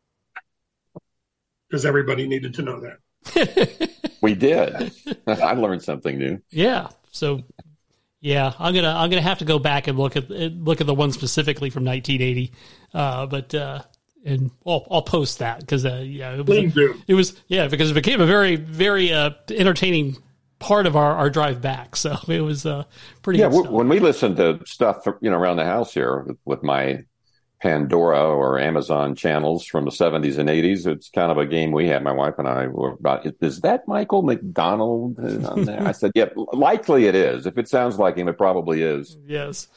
Because everybody needed to know that. We did. I learned something new. Yeah. So, yeah, I'm gonna I'm gonna have to go back and look at look at the one specifically from nineteen eighty. Uh, but uh, and I'll, I'll post that because uh, yeah, it was Please do. it was yeah because it became a very very uh, entertaining part of our, our drive back. So it was uh, pretty. Yeah, good stuff. when we listen to stuff, you know, around the house here with, with my Pandora or Amazon channels from the seventies and eighties, it's kind of a game we had. My wife and I were about, is that Michael McDonald on there? I said, yeah, likely it is. If it sounds like him, it probably is. Yes.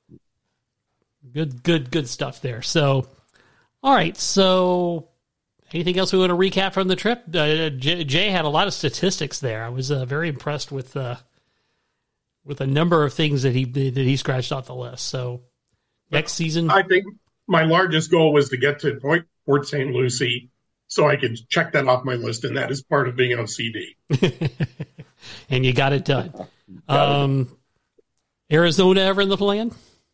Good, good, good stuff there. So, all right. So, anything else we want to recap from the trip? Uh, Jay, Jay had a lot of statistics there. I was uh, very impressed with uh, with a number of things that he that he scratched off the list. So, next season, I think my largest goal was to get to Point, Port Saint Lucie so I could check that off my list, and that is part of being on C D. and you got it done. Um, Arizona ever in the plan?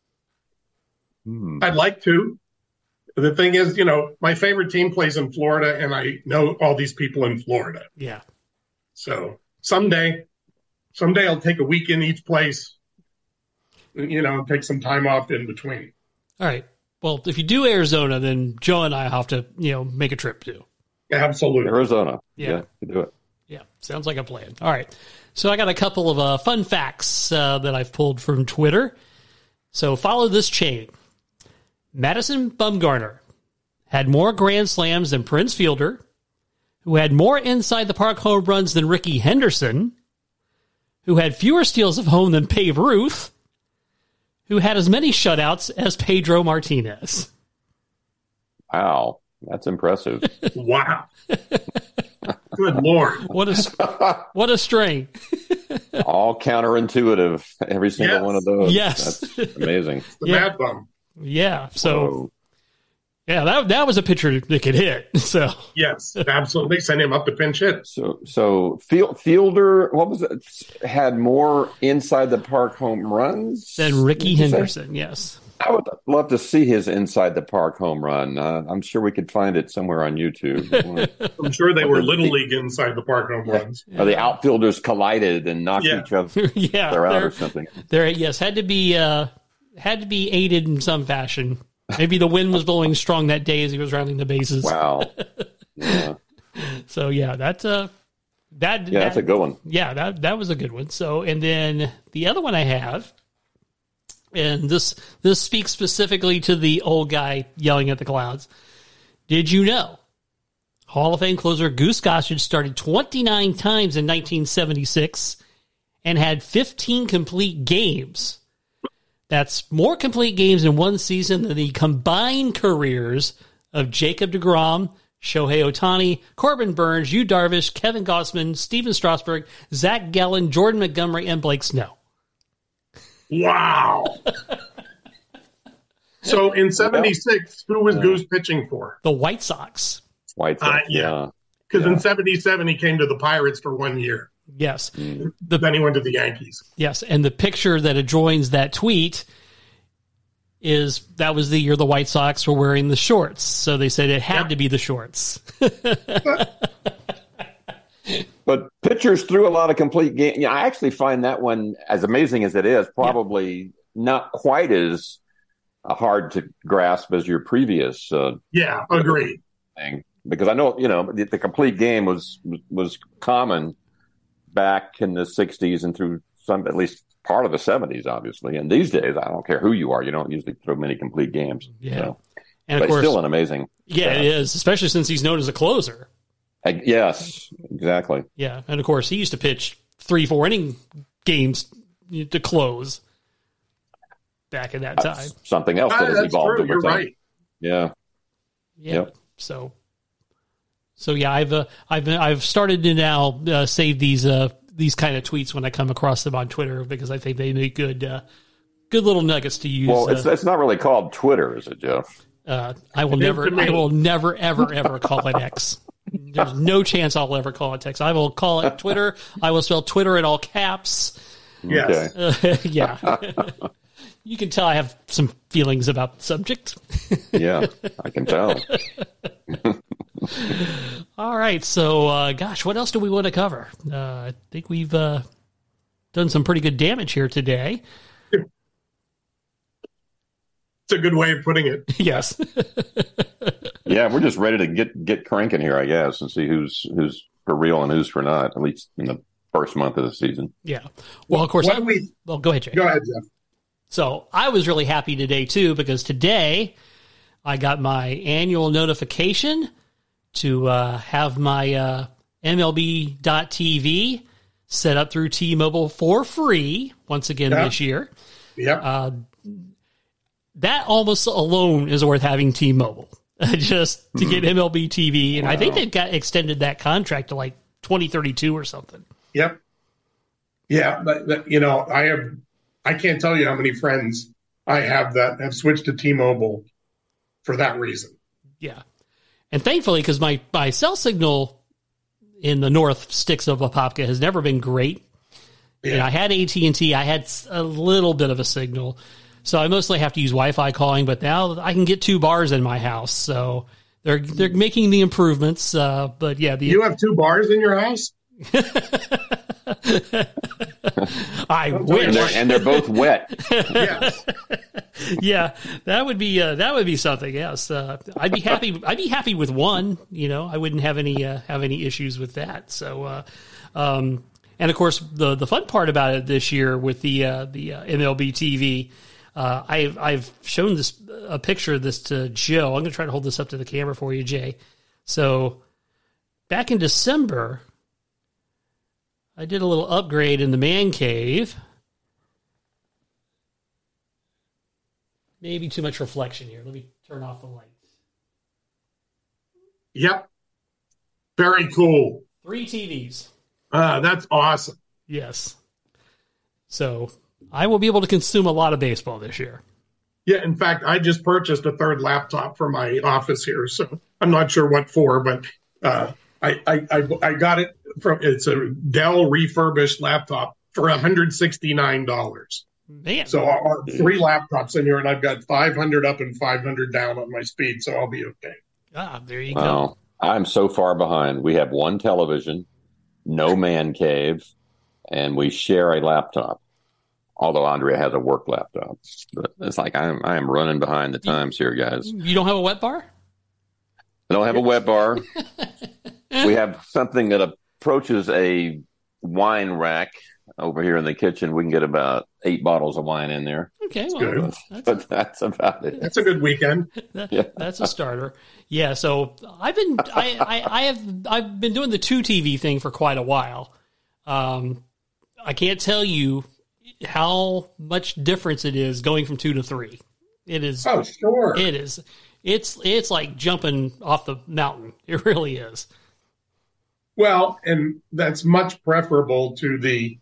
Hmm. I'd like to. The thing is, you know, my favorite team plays in Florida, and I know all these people in Florida. Yeah. So someday, someday I'll take a week in each place, you know, take some time off in between. All right. Well, if you do Arizona, then Joe and I have to, you know, make a trip too. Absolutely. Arizona. Yeah. Yeah, you do it. Yeah, sounds like a plan. All right. So I got a couple of uh, fun facts uh, that I've pulled from Twitter. So follow this chain. Madison Bumgarner had more Grand Slams than Prince Fielder, who had more inside the park home runs than Ricky Henderson, who had fewer steals of home than Babe Ruth, who had as many shutouts as Pedro Martinez. Wow, that's impressive. Wow. Good Lord. What a what a string. All counterintuitive, every single Yes. one of those. Yes. That's amazing. The Yeah. bad bum. Yeah. So Whoa. yeah, that that was a pitcher that could hit. So Yes, absolutely. Send him up to pinch hit. So, so Field, Fielder, what was it? Had more inside the park home runs then Ricky did you say? Henderson, yes. I would love to see his inside the park home run. Uh, I'm sure we could find it somewhere on YouTube. I'm sure they were Little League inside the park home runs. Or the outfielders collided and knocked Yeah. each other yeah. out There, or something. there yes, had to be uh had to be aided in some fashion. Maybe the wind was blowing strong that day as he was rounding the bases. Wow. Yeah, So yeah, that's uh that yeah, that's that- a good one. Yeah, that that was a good one. So, and then the other one I have, and this this speaks specifically to the old guy yelling at the clouds. Did you know Hall of Fame closer Goose Gossage started twenty-nine times in nineteen seventy-six and had fifteen complete games? That's more complete games in one season than the combined careers of Jacob deGrom, Shohei Ohtani, Corbin Burns, Yu Darvish, Kevin Gausman, Steven Strasburg, Zach Gallen, Jordan Montgomery, and Blake Snow. Wow. So in seventy-six, who was Goose pitching for? The White Sox. White Uh, Sox, yeah. yeah. Because Yeah. in seventy-seven, he came to the Pirates for one year. Yes. Then he went to the Yankees. Yes. And the picture that adjoins that tweet is that was the year the White Sox were wearing the shorts. So they said it had Yeah. to be the shorts. But pitchers threw a lot of complete games. Yeah, I actually find that one, as amazing as it is, probably not quite as uh, hard to grasp as your previous uh, Yeah, agreed. thing. Because I know, you know, the, the complete game was was common back in the sixties and through some, at least part of the seventies, obviously. And these days, I don't care who you are, you don't usually throw many complete games. Yeah. So. And But of course, still an amazing. yeah, it is, especially since he's known as a closer. I, yes, exactly. Yeah. And of course, he used to pitch three, four inning games to close back in that time. That's something else that Ah, has that's evolved true. over You're time. right. Yeah. Yeah. Yep. So, so yeah, I've uh, I've I've started to now uh, save these uh, these kind of tweets when I come across them on Twitter because I think they make good, uh, good little nuggets to use. Well, it's, uh, it's not really called Twitter, is it, Jeff? Uh, I will never, I will never, ever, ever call it X. There's no chance I'll ever call it text. I will call it Twitter. I will spell Twitter in all caps. Yes. Okay. Uh, yeah. You can tell I have some feelings about the subject. Yeah, I can tell. All right. So, uh, gosh, what else do we want to cover? Uh, I think we've uh, done some pretty good damage here today. It's a good way of putting it. Yes. Yeah, we're just ready to get get cranking here, I guess, and see who's who's for real and who's for not, at least in the first month of the season. Yeah. Well, of course. What I, do we, well, go ahead, Jay. go ahead, Jeff. So I was really happy today, too, because today I got my annual notification to uh, have my uh, M L B dot T V set up through T-Mobile for free once again Yeah. this year. Yep. Uh, that almost alone is worth having T-Mobile just to get M L B T V. And I think they've got extended that contract to like twenty thirty-two or something. Yep. Yeah, but, but you know, I have I can't tell you how many friends I have that have switched to T-Mobile for that reason. Yeah. And thankfully, because my, my cell signal in the north sticks of Apopka has never been great. Yeah. And I had A T and T. I had a little bit of a signal. So I mostly have to use Wi-Fi calling, but now I can get two bars in my house. So they're they're making the improvements. Uh, but yeah, the You have two bars in your house? I And wish. they're, and they're both wet. Yes. Yeah, that would be uh, that would be something. Yes, uh, I'd be happy. I'd be happy with one. You know, I wouldn't have any uh, have any issues with that. So, uh, um, and of course, the the fun part about it this year with the uh, the uh, M L B T V, uh, I've I've shown this a picture of this to Joe. I'm going to try to hold this up to the camera for you, Jay. So, back in December, I did a little upgrade in the man cave. Maybe too much reflection here. Let me turn off the lights. Yep. Very cool. Three T Vs. Uh, that's awesome. Yes. So I will be able to consume a lot of baseball this year. Yeah, in fact, I just purchased a third laptop for my office here, so I'm not sure what for, but uh, I, I, I I got it from, it's a Dell refurbished laptop for one hundred sixty-nine dollars. Man. So I'll have three laptops in here, and I've got five hundred up and five hundred down on my speed, so I'll be okay. Ah, there you go. Wow. I'm so far behind. We have one television, no man cave, and we share a laptop. Although Andrea has a work laptop, but it's like I'm I am running behind the times here, guys. You don't have a wet bar? I don't have a wet bar. We have something that approaches a wine rack over here in the kitchen. We can get about eight bottles of wine in there, Okay, well, good. that's, but that's about it. That's a good weekend. that- Yeah. that's a starter. Yeah, so I've been I, I, I have I've been doing the two T V thing for quite a while. Um, I can't tell you how much difference it is going from two to three. It is. Oh, sure. It is. It's it's like jumping off the mountain. It really is. Well, and that's much preferable to the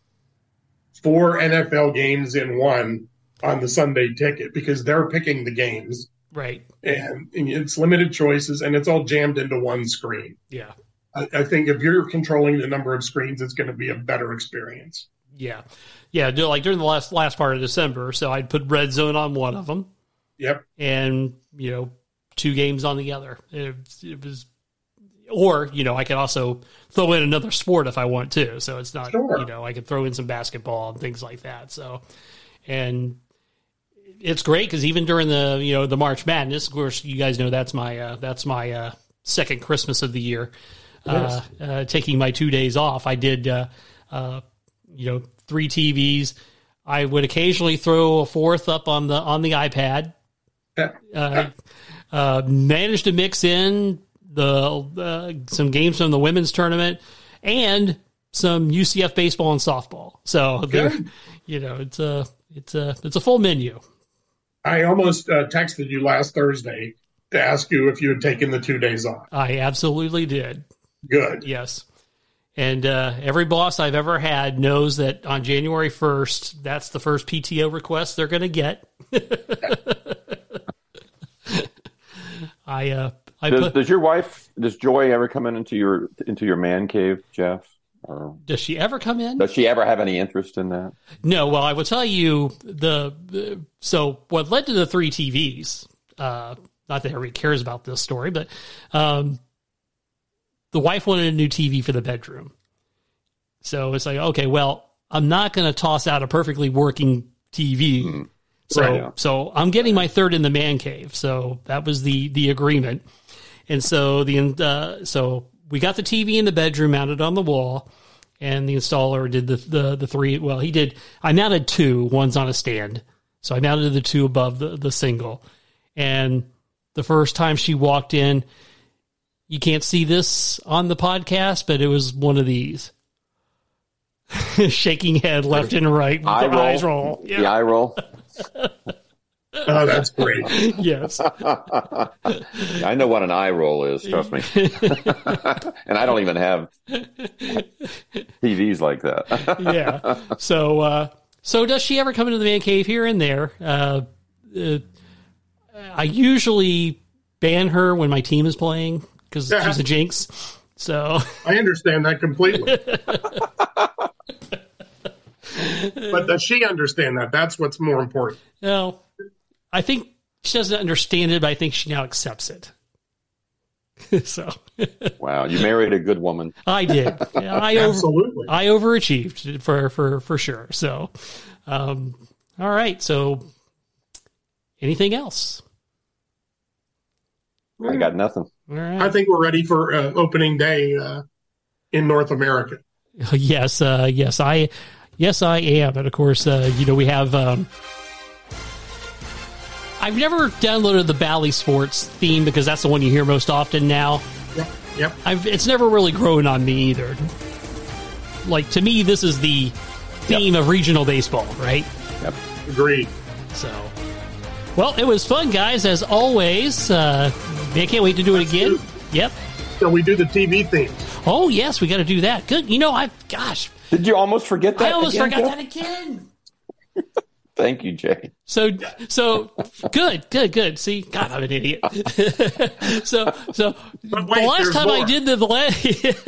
four N F L games in one on the Sunday ticket because they're picking the games Right. and, and it's limited choices and it's all jammed into one screen. Yeah. I, I think if you're controlling the number of screens, it's going to be a better experience. Yeah. Yeah. do- Like during the last last part of December, so I'd put Red Zone on one of them Yep. and, you know, two games on the other. It, it was, or, you know, I could also throw in another sport if I want to. So it's not, Sure. you know, I could throw in some basketball and things like that. So, and it's great because even during the, you know, the March Madness, of course, you guys know that's my, uh, that's my uh, second Christmas of the year. Yes. Uh, uh, taking my two days off, I did, uh, uh, you know, three T Vs. I would occasionally throw a fourth up on the on the iPad. Yeah. Uh, uh, managed to mix in the uh, some games from the women's tournament and some U C F baseball and softball. So there, you know, it's a it's a it's a full menu. I almost uh, texted you last Thursday to ask you if you had taken the two days off. I absolutely did. Good. Yes. And uh, every boss I've ever had knows that on January first, that's the first P T O request they're going to get. I uh, I does, put, does your wife, does Joy ever come in into your into your man cave, Jeff? Or does she ever come in? Does she ever have any interest in that? No. Well, I will tell you the, the so what led to the three T Vs. Uh, not that everybody cares about this story, but. Um, The wife wanted a new T V for the bedroom. So it's like, okay, well, I'm not going to toss out a perfectly working T V. Mm. So, right, yeah. so I'm getting my third in the man cave. So that was the, the agreement. And so the, uh, so we got the T V in the bedroom mounted on the wall, and the installer did the, the, the three. Well, he did, I mounted two, one's on a stand. So I mounted the two above the, the single. And the first time she walked in, you can't see this on the podcast, but it was one of these. Shaking head left and right with eye the roll. eyes roll. Yeah. The eye roll. Oh, that's great. Yes. I know what an eye roll is, trust me. And I don't even have T Vs like that. Yeah. So, uh, so does she ever come into the man cave here and there? Uh, uh, I usually ban her when my team is playing, because yeah. she's a jinx. So I understand that completely. But does she understand that? That's what's more important. No, I think she doesn't understand it, but I think she now accepts it. So wow, you married a good woman. I did. I Absolutely. Over, I overachieved for for for sure. So, um, all right. So, anything else? I got nothing. All right. I think we're ready for uh, opening day uh, in North America. Yes, uh, yes, I, yes, I am, and of course, uh, you know, we have. Um, I've never downloaded the Bally Sports theme because that's the one you hear most often now. Yep. Yep. I've, it's never really grown on me either. Like, to me, this is the theme yep. of regional baseball, right? Yep. Agreed. So, well, it was fun, guys, as always. Uh, I can't wait to do it Let's again. Do. Yep. So we do the T V theme. Oh, yes, we got to do that. Good. You know, I, gosh. Did you almost forget that? I almost again, forgot Jeff? that again. Thank you, Jay. So, so good, good, good. See, God, I'm an idiot. so, so But wait, the last time more. I did the, the last,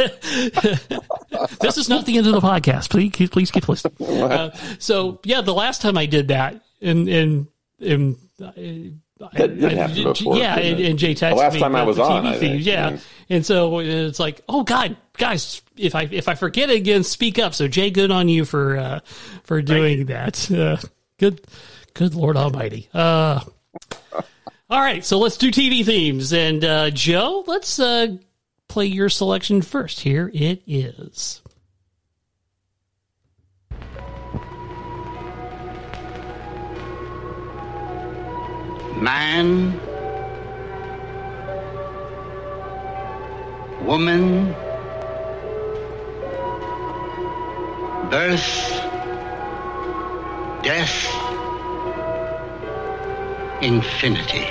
this is not the end of the podcast. Please, keep, please keep listening. Uh, so, yeah, the last time I did that, and and and. Uh, That didn't happen before. Yeah, and, and Jay texted the last me time the, I was the T V on, I think. themes, yeah. yeah. And so it's like, oh God, guys, if I if I forget it again, speak up. So Jay, good on you for uh, for doing that. Uh, good, good Lord Almighty. Uh, all right, so let's do T V themes. And uh, Joe, let's uh, play your selection first. Here it is. Man, woman, birth, death, infinity.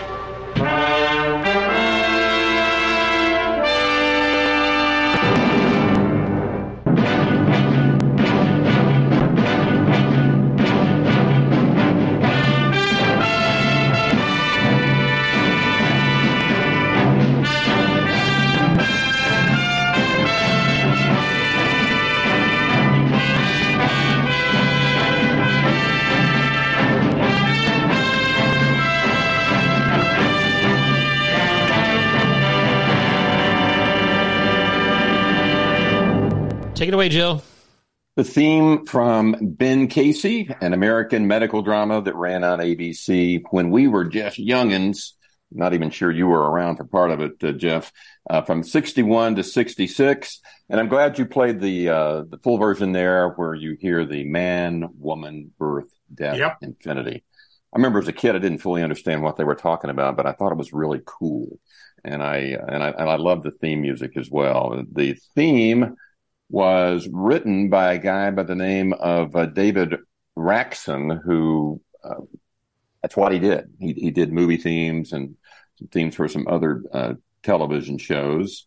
Take it away, Joe. The theme from Ben Casey, an American medical drama that ran on A B C when we were just youngins. Not even sure you were around for part of it, uh, Jeff. Uh, from sixty-one to sixty-six, and I'm glad you played the uh, the full version there, where you hear the man, woman, birth, death, Yep. infinity. I remember as a kid, I didn't fully understand what they were talking about, but I thought it was really cool, and I and I and I love the theme music as well. The theme was written by a guy by the name of uh, David Raxon, who uh, that's what he did. He he did movie themes and some themes for some other uh, television shows.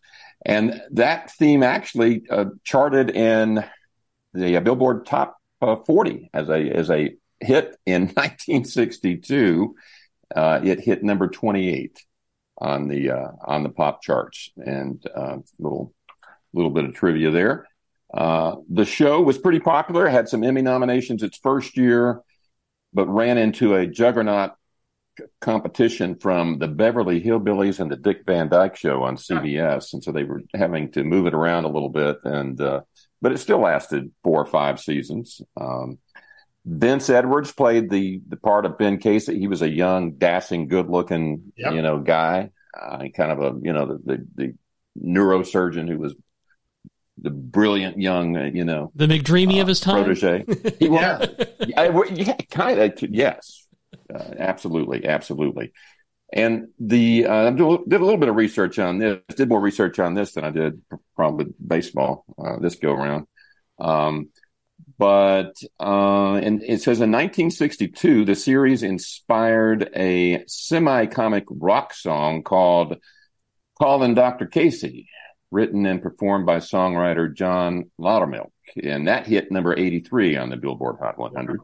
And that theme actually uh, charted in the uh, Billboard Top uh, forty as a as a hit in nineteen sixty-two. Uh, it hit number twenty-eight on the uh, on the pop charts. And uh, little little bit of trivia there. Uh, the show was pretty popular, had some Emmy nominations its first year, but ran into a juggernaut c- competition from the Beverly Hillbillies and the Dick Van Dyke Show on C B S. And so they were having to move it around a little bit. And uh, but it still lasted four or five seasons. Um, Vince Edwards played the, the part of Ben Casey. He was a young, dashing, good-looking, yep. you know, guy, uh, kind of a, you know, the, the, the neurosurgeon who was the brilliant young, uh, you know, the McDreamy uh, of his time protege. He was, yeah, yeah, kind of, yes, uh, absolutely, absolutely. And the uh, I did a little bit of research on this. Did more research on this than I did probably baseball uh, this go around. Um, but uh, and it says in nineteen sixty-two, the series inspired a semi-comic rock song called "Callin' Doctor Casey," written and performed by songwriter John Loudermilk, and that hit number eighty-three on the Billboard Hot one hundred.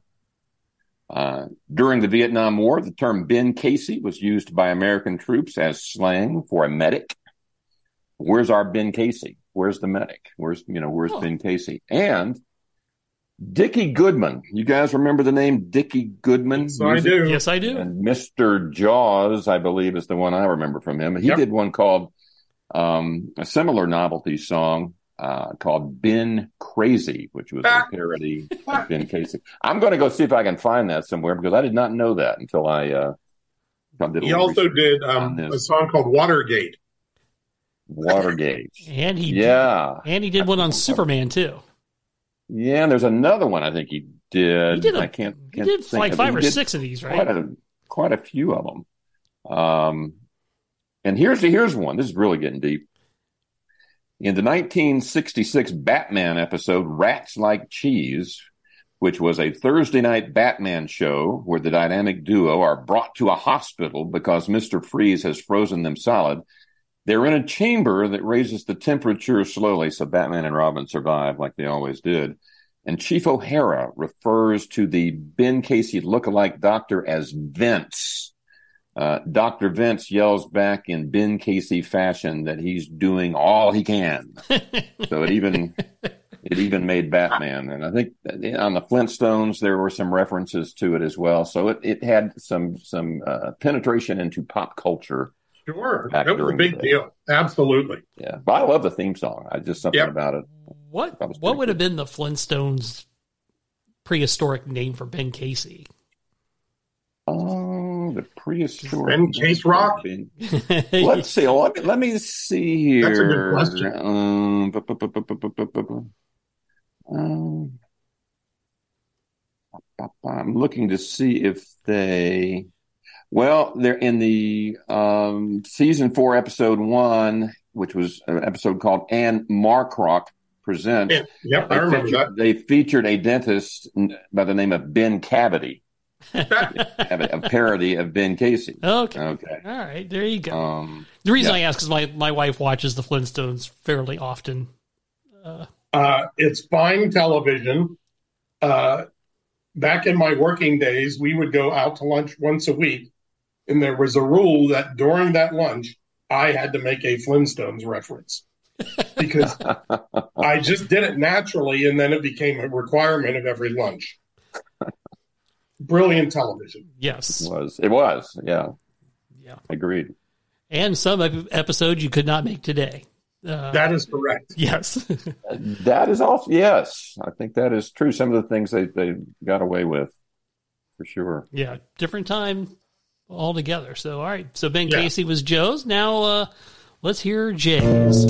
Uh, during the Vietnam War, the term Ben Casey was used by American troops as slang for a medic. Where's our Ben Casey? Where's the medic? Where's, you know, where's oh. Ben Casey? And Dickie Goodman. You guys remember the name Dickie Goodman? Yes, I do. Yes, I do. And Mister Jaws, I believe, is the one I remember from him. He yep. did one called um, a similar novelty song uh, called Ben Crazy, which was a parody of Ben Casey. I'm going to go see if I can find that somewhere because I did not know that until I uh, did a He also did um, a song called Watergate. Watergate. and he yeah. Did, and he did one on Superman, too. Yeah, and there's another one I think he did. He did, a, I can't, can't he did think like of five it. or He did six of these, right? Quite a, quite a few of them. Um, and here's here's one. This is really getting deep. In the nineteen sixty-six Batman episode Rats Like Cheese, which was a Thursday night Batman show where the dynamic duo are brought to a hospital because Mister Freeze has frozen them solid, they're in a chamber that raises the temperature slowly so Batman and Robin survive like they always did. And Chief O'Hara refers to the Ben Casey lookalike doctor as Vince. Uh, Doctor Vince yells back in Ben Casey fashion that he's doing all he can. So it even it even made Batman. And I think on the Flintstones there were some references to it as well. So it, it had some some uh, penetration into pop culture. Sure, that was a big deal. Absolutely. Yeah, but I love the theme song. I just something yep. about it. What what would cool. have been the Flintstones' prehistoric name for Ben Casey? Oh, the prehistoric Ben Case Rock. Let's see. Let me, let me see here. That's a good question. Um, bu- bu- bu- bu- bu- bu- bu- bu- um, I'm looking to see if they. Well, they're in the um, season four, episode one, which was an episode called Anne Markrock Presents. Yeah, yep, I remember featured, that. They featured a dentist by the name of Ben Cavity, a parody of Ben Casey. Okay. Okay. All right. There you go. Um, the reason yeah. I ask is my, my wife watches the Flintstones fairly often. Uh, uh, it's fine television. Uh, back in my working days, we would go out to lunch once a week. And there was a rule that during that lunch, I had to make a Flintstones reference because I just did it naturally, and then it became a requirement of every lunch. Brilliant television. Yes. It was. It was. Yeah. Yeah. Agreed. And some episodes you could not make today. Uh, that is correct. Yes. That is also, yes. I think that is true. Some of the things they, they got away with, for sure. Yeah. Different time. All together. So, all right. So Ben yeah. Casey was Joe's. Now, uh, let's hear Jay's.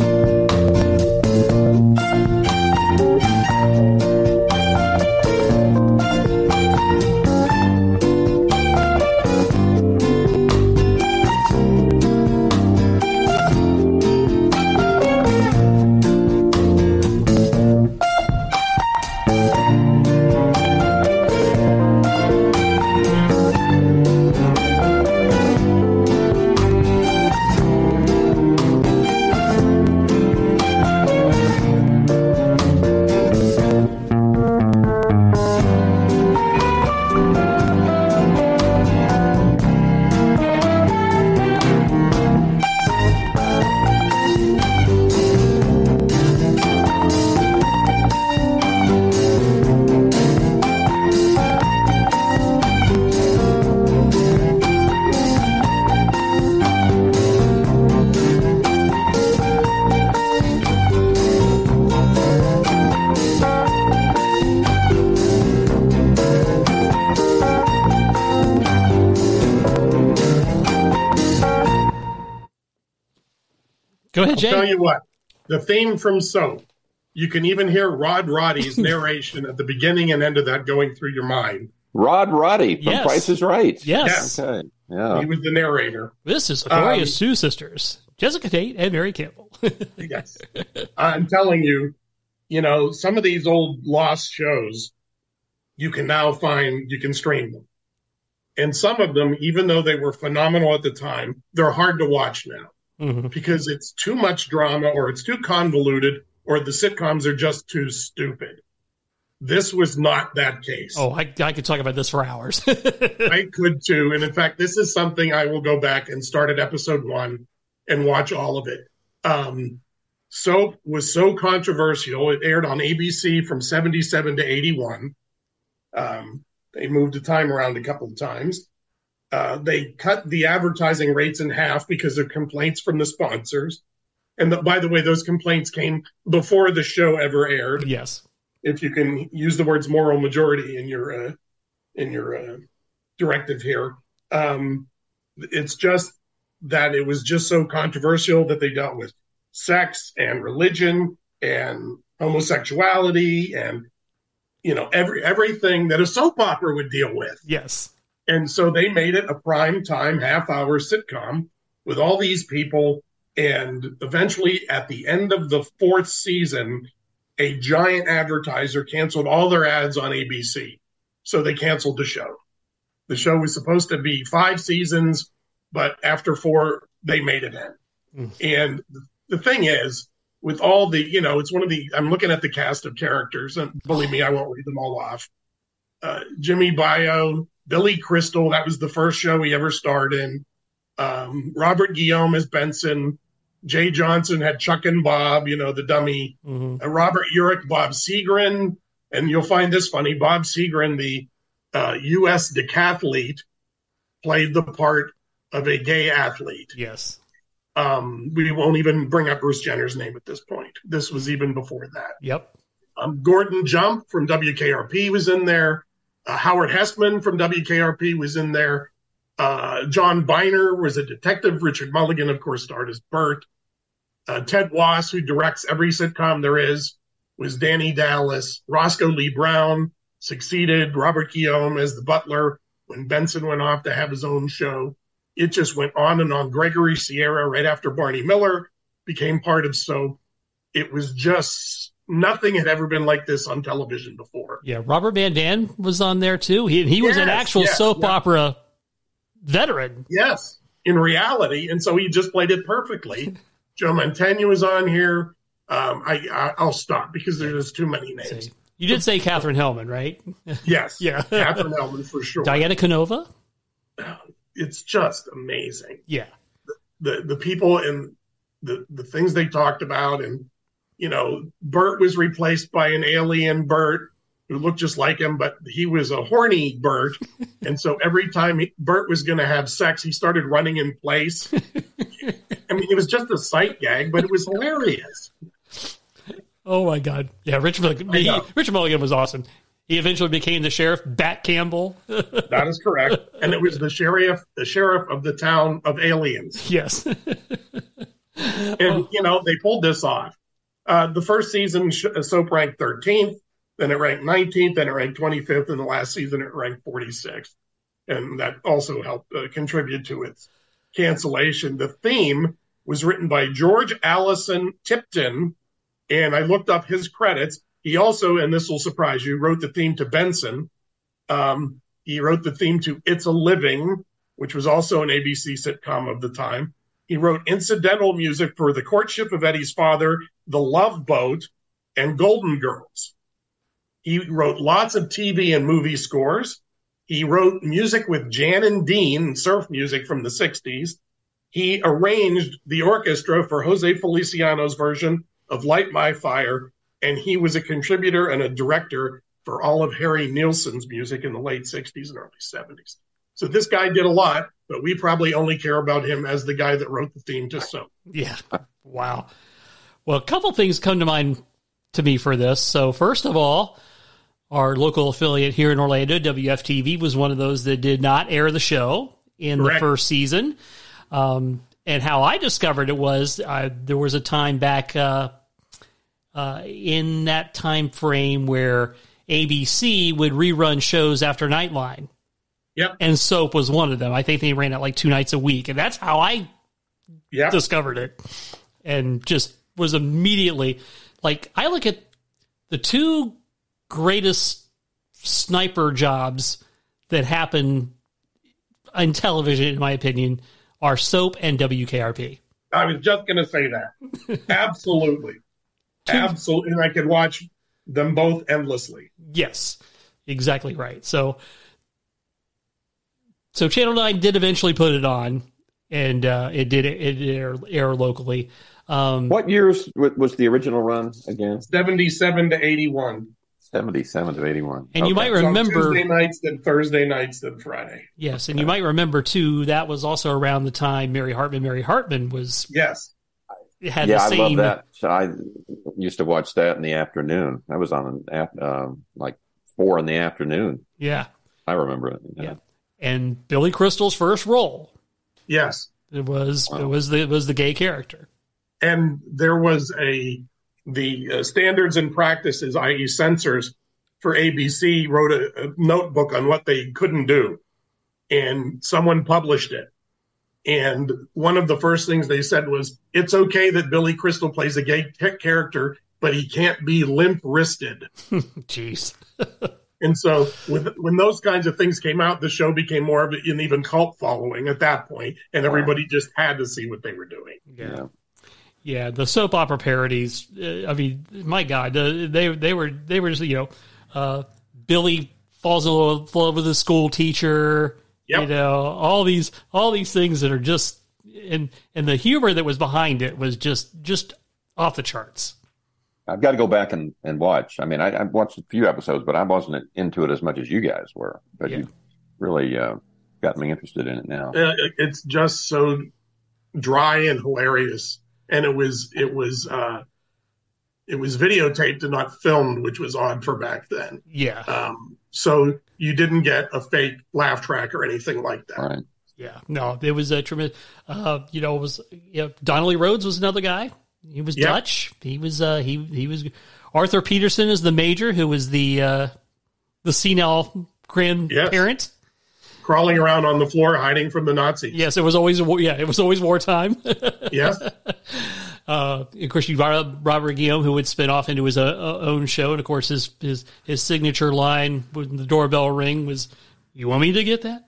Go ahead, I'll Jay. tell you what, the theme from Soap, you can even hear Rod Roddy's narration at the beginning and end of that going through your mind. Rod Roddy from Yes. Price is Right. Yes. Okay. Yeah. He was the narrator. This is Gloria Um, Sue sisters, Jessica Tate and Mary Campbell. Yes. I'm telling you, you know, some of these old lost shows, you can now find, you can stream them. And some of them, even though they were phenomenal at the time, they're hard to watch now Mm-hmm. because it's too much drama or it's too convoluted or the sitcoms are just too stupid. This was not that case. Oh, I, I could talk about this for hours. I could too. And in fact, this is something I will go back and start at episode one and watch all of it. Um, Soap was so controversial. It aired on A B C from seventy-seven to eighty-one. Um, they moved the time around a couple of times. Uh, they cut the advertising rates in half because of complaints from the sponsors. And the, by the way, those complaints came before the show ever aired. Yes. If you can use the words moral majority in your uh, in your uh, directive here. Um, it's just that it was just so controversial that they dealt with sex and religion and homosexuality and, you know, every everything that a soap opera would deal with. Yes. And so they made it a prime time half hour sitcom with all these people. And eventually at the end of the fourth season, a giant advertiser canceled all their ads on A B C. So they canceled the show. The show was supposed to be five seasons, but after four, they made it end. Mm. And the thing is, with all the, you know, it's one of the, I'm looking at the cast of characters, and believe me, I won't read them all off. Uh, Jimmy Bio, Billy Crystal, that was the first show he ever starred in. Um, Robert Guillaume as Benson. Jay Johnson had Chuck and Bob, you know, the dummy. Mm-hmm. Uh, Robert Urich, Bob Seagren. And you'll find this funny. Bob Seagren, the uh, U S decathlete, played the part of a gay athlete. Yes. Um, we won't even bring up Bruce Jenner's name at this point. This was even before that. Yep. Um, Gordon Jump from W K R P was in there. Uh, Howard Hessman from W K R P was in there. Uh, John Biner was a detective. Richard Mulligan, of course, starred as Bert. Uh, Ted Wass, who directs every sitcom there is, was Danny Dallas. Roscoe Lee Brown succeeded Robert Guillaume as the butler when Benson went off to have his own show. It just went on and on. Gregory Sierra, right after Barney Miller, became part of Soap. It was just, nothing had ever been like this on television before. Yeah, Robert Van Dam was on there, too. He, he was yes, an actual yes, soap yes. opera veteran. Yes, in reality. And so he just played it perfectly. Joe Mantegna was on here. Um, I, I, I'll stop because there's too many names. You did say Catherine Hellman, right? Yes. Yeah. Catherine Hellman for sure. Diana Canova? It's just amazing. Yeah. The the, the people and the, the things they talked about. And, you know, Bert was replaced by an alien Bert who looked just like him, but he was a horny Bert. And so every time he, Bert was going to have sex, he started running in place. I mean, it was just a sight gag, but it was hilarious. Oh, my God. Yeah, Richard Mulligan, he, Richard Mulligan was awesome. He eventually became the sheriff, Bat Campbell. That is correct. And it was the sheriff, the sheriff of the town of aliens. Yes. And, you know, they pulled this off. Uh, the first season, Soap ranked thirteenth, then it ranked nineteenth, then it ranked twenty-fifth, and the last season it ranked forty-sixth. And that also helped uh, contribute to its cancellation. The theme was written by George Allison Tipton, and I looked up his credits. He also, and this will surprise you, wrote the theme to Benson. Um, he wrote the theme to It's a Living, which was also an A B C sitcom of the time. He wrote incidental music for The Courtship of Eddie's Father, The Love Boat, and Golden Girls. He wrote lots of T V and movie scores. He wrote music with Jan and Dean, surf music from the sixties. He arranged the orchestra for Jose Feliciano's version of Light My Fire, and he was a contributor and a director for all of Harry Nilsson's music in the late sixties and early seventies. So this guy did a lot, but we probably only care about him as the guy that wrote the theme to Soap. Yeah. Wow. Well, a couple things come to mind to me for this. So first of all, our local affiliate here in Orlando, W F T V, was one of those that did not air the show in Correct. the first season. Um, And how I discovered it was uh, there was a time back uh, uh, in that time frame where A B C would rerun shows after Nightline. Yep. And Soap was one of them. I think they ran it like two nights a week. And that's how I yep. discovered it. And just was immediately, like, I look at the two greatest sniper jobs that happen on television, in my opinion, are Soap and W K R P. I was just going to say that. Absolutely. Absolutely. And I could watch them both endlessly. Yes, exactly right. So, so Channel nine did eventually put it on, and uh, it did it did air, air locally. Um, what years was the original run again? seventy-seven to eighty-one. seventy-seven to eighty-one. And okay. you might remember... So Tuesday nights, then Thursday nights, then Friday. Yes, and you might remember, too, that was also around the time Mary Hartman, Mary Hartman was... Yes. Had yeah, the same... I love that. So I used to watch that in the afternoon. That was on um, like four in the afternoon. Yeah. I remember it. Yeah. yeah. And Billy Crystal's first role. Yes. It was wow. it was the it was the gay character. And there was a the uh, standards and practices, that is censors for A B C wrote a, a notebook on what they couldn't do. And someone published it. And one of the first things they said was, it's okay that Billy Crystal plays a gay t- character, but he can't be limp-wristed. Jeez. And so with, when those kinds of things came out, the show became more of an even cult following at that point, and everybody just had to see what they were doing. Yeah. yeah. Yeah, the soap opera parodies. Uh, I mean, my God, uh, they they were they were just, you know, uh, Billy falls in love, love with a school teacher. Yep. You know, all these all these things that are just and and the humor that was behind it was just just off the charts. I've got to go back and, and watch. I mean, I, I've watched a few episodes, but I wasn't into it as much as you guys were. But yeah. you really uh, got me interested in it now. Uh, it's just so dry and hilarious. And it was it was uh, it was videotaped and not filmed, which was odd for back then. Yeah. Um, so you didn't get a fake laugh track or anything like that. Right. Yeah. No, it was a tremendous. Uh, you know, it was you know, Donnelly Rhodes was another guy. He was yep. Dutch. He was uh, he he was Arthur Peterson is the major, who was the uh, the senile grandparent. Yes. Crawling around on the floor, hiding from the Nazis. Yes, it was always yeah, it was always wartime. Yes. Uh, of course, you brought Robert Guillaume, who would spin off into his uh, own show, and of course, his his his signature line when the doorbell ring was, "You want me to get that?"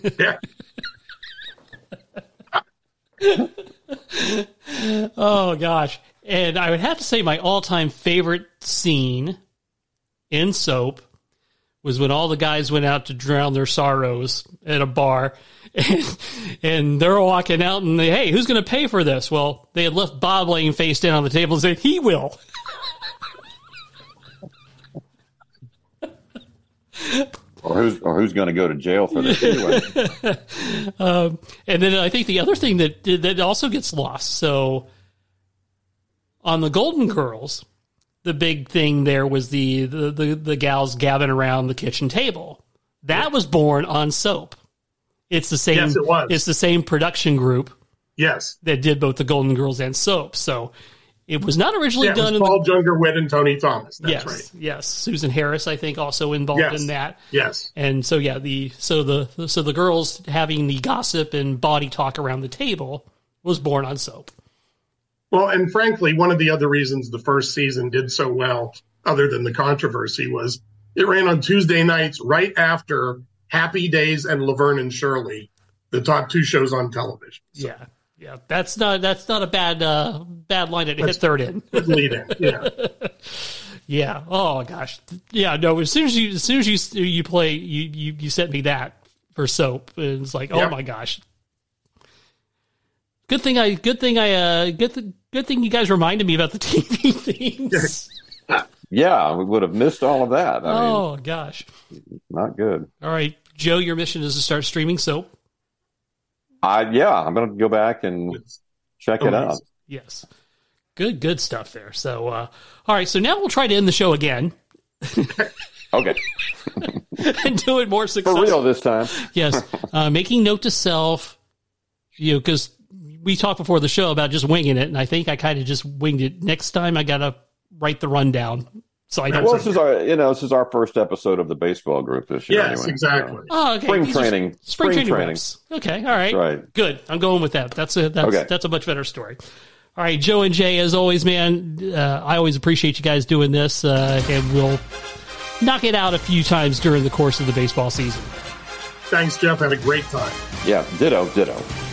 Yeah. Oh gosh, and I would have to say my all-time favorite scene in Soap was when all the guys went out to drown their sorrows at a bar, and, and they're walking out and they, hey, who's going to pay for this? Well, they had left Bob laying face down on the table and said, he will. Or who's or who's going to go to jail for this anyway? um, and then I think the other thing that that also gets lost. So on the Golden Girls, the big thing there was the, the, the, the gals gabbing around the kitchen table. That was born on Soap. It's the same. Yes, it was. It's the same production group. Yes, that did both the Golden Girls and Soap. So it was not originally yeah, done. It was in Paul the, Jungerwitt and Tony Thomas. That's yes, right. Yes, Susan Harris, I think, also involved yes. in that. Yes, and so yeah, the so the so the girls having the gossip and body talk around the table was born on Soap. Well, and frankly, one of the other reasons the first season did so well, other than the controversy, was it ran on Tuesday nights right after Happy Days and Laverne and Shirley, the top two shows on television. So. Yeah, yeah, that's not that's not a bad uh, bad line to hit third in. Lead in, yeah, yeah. Oh gosh, yeah. No, as soon as you as soon as you you play you you, you sent me that for Soap, and it's like, oh yep. my gosh. Good thing I good thing I uh good th- good thing you guys reminded me about the T V things. Yeah, we would have missed all of that. I oh mean, gosh, not good. All right, Joe, your mission is to start streaming Soap. Uh, yeah, I'm going to go back and it's check it out. Yes, good good stuff there. So, uh, all right, so now we'll try to end the show again. Okay. And do it more successfully. For real this time. Yes, uh, making note to self, you know, because we talked before the show about just winging it, and I think I kind of just winged it. Next time I got to write the rundown. So I don't. Well, this is our, you know, this is our first episode of the baseball group this year. Yes, anyway. exactly. So. Oh, okay. Spring These are training. Spring, Spring training. training. Reps. Okay. All right. That's right. Good. I'm going with that. That's a that's Okay. that's a much better story. All right, Joe and Jay, as always, man. Uh, I always appreciate you guys doing this, uh, and we'll knock it out a few times during the course of the baseball season. Thanks, Jeff. Had a great time. Yeah, ditto, ditto.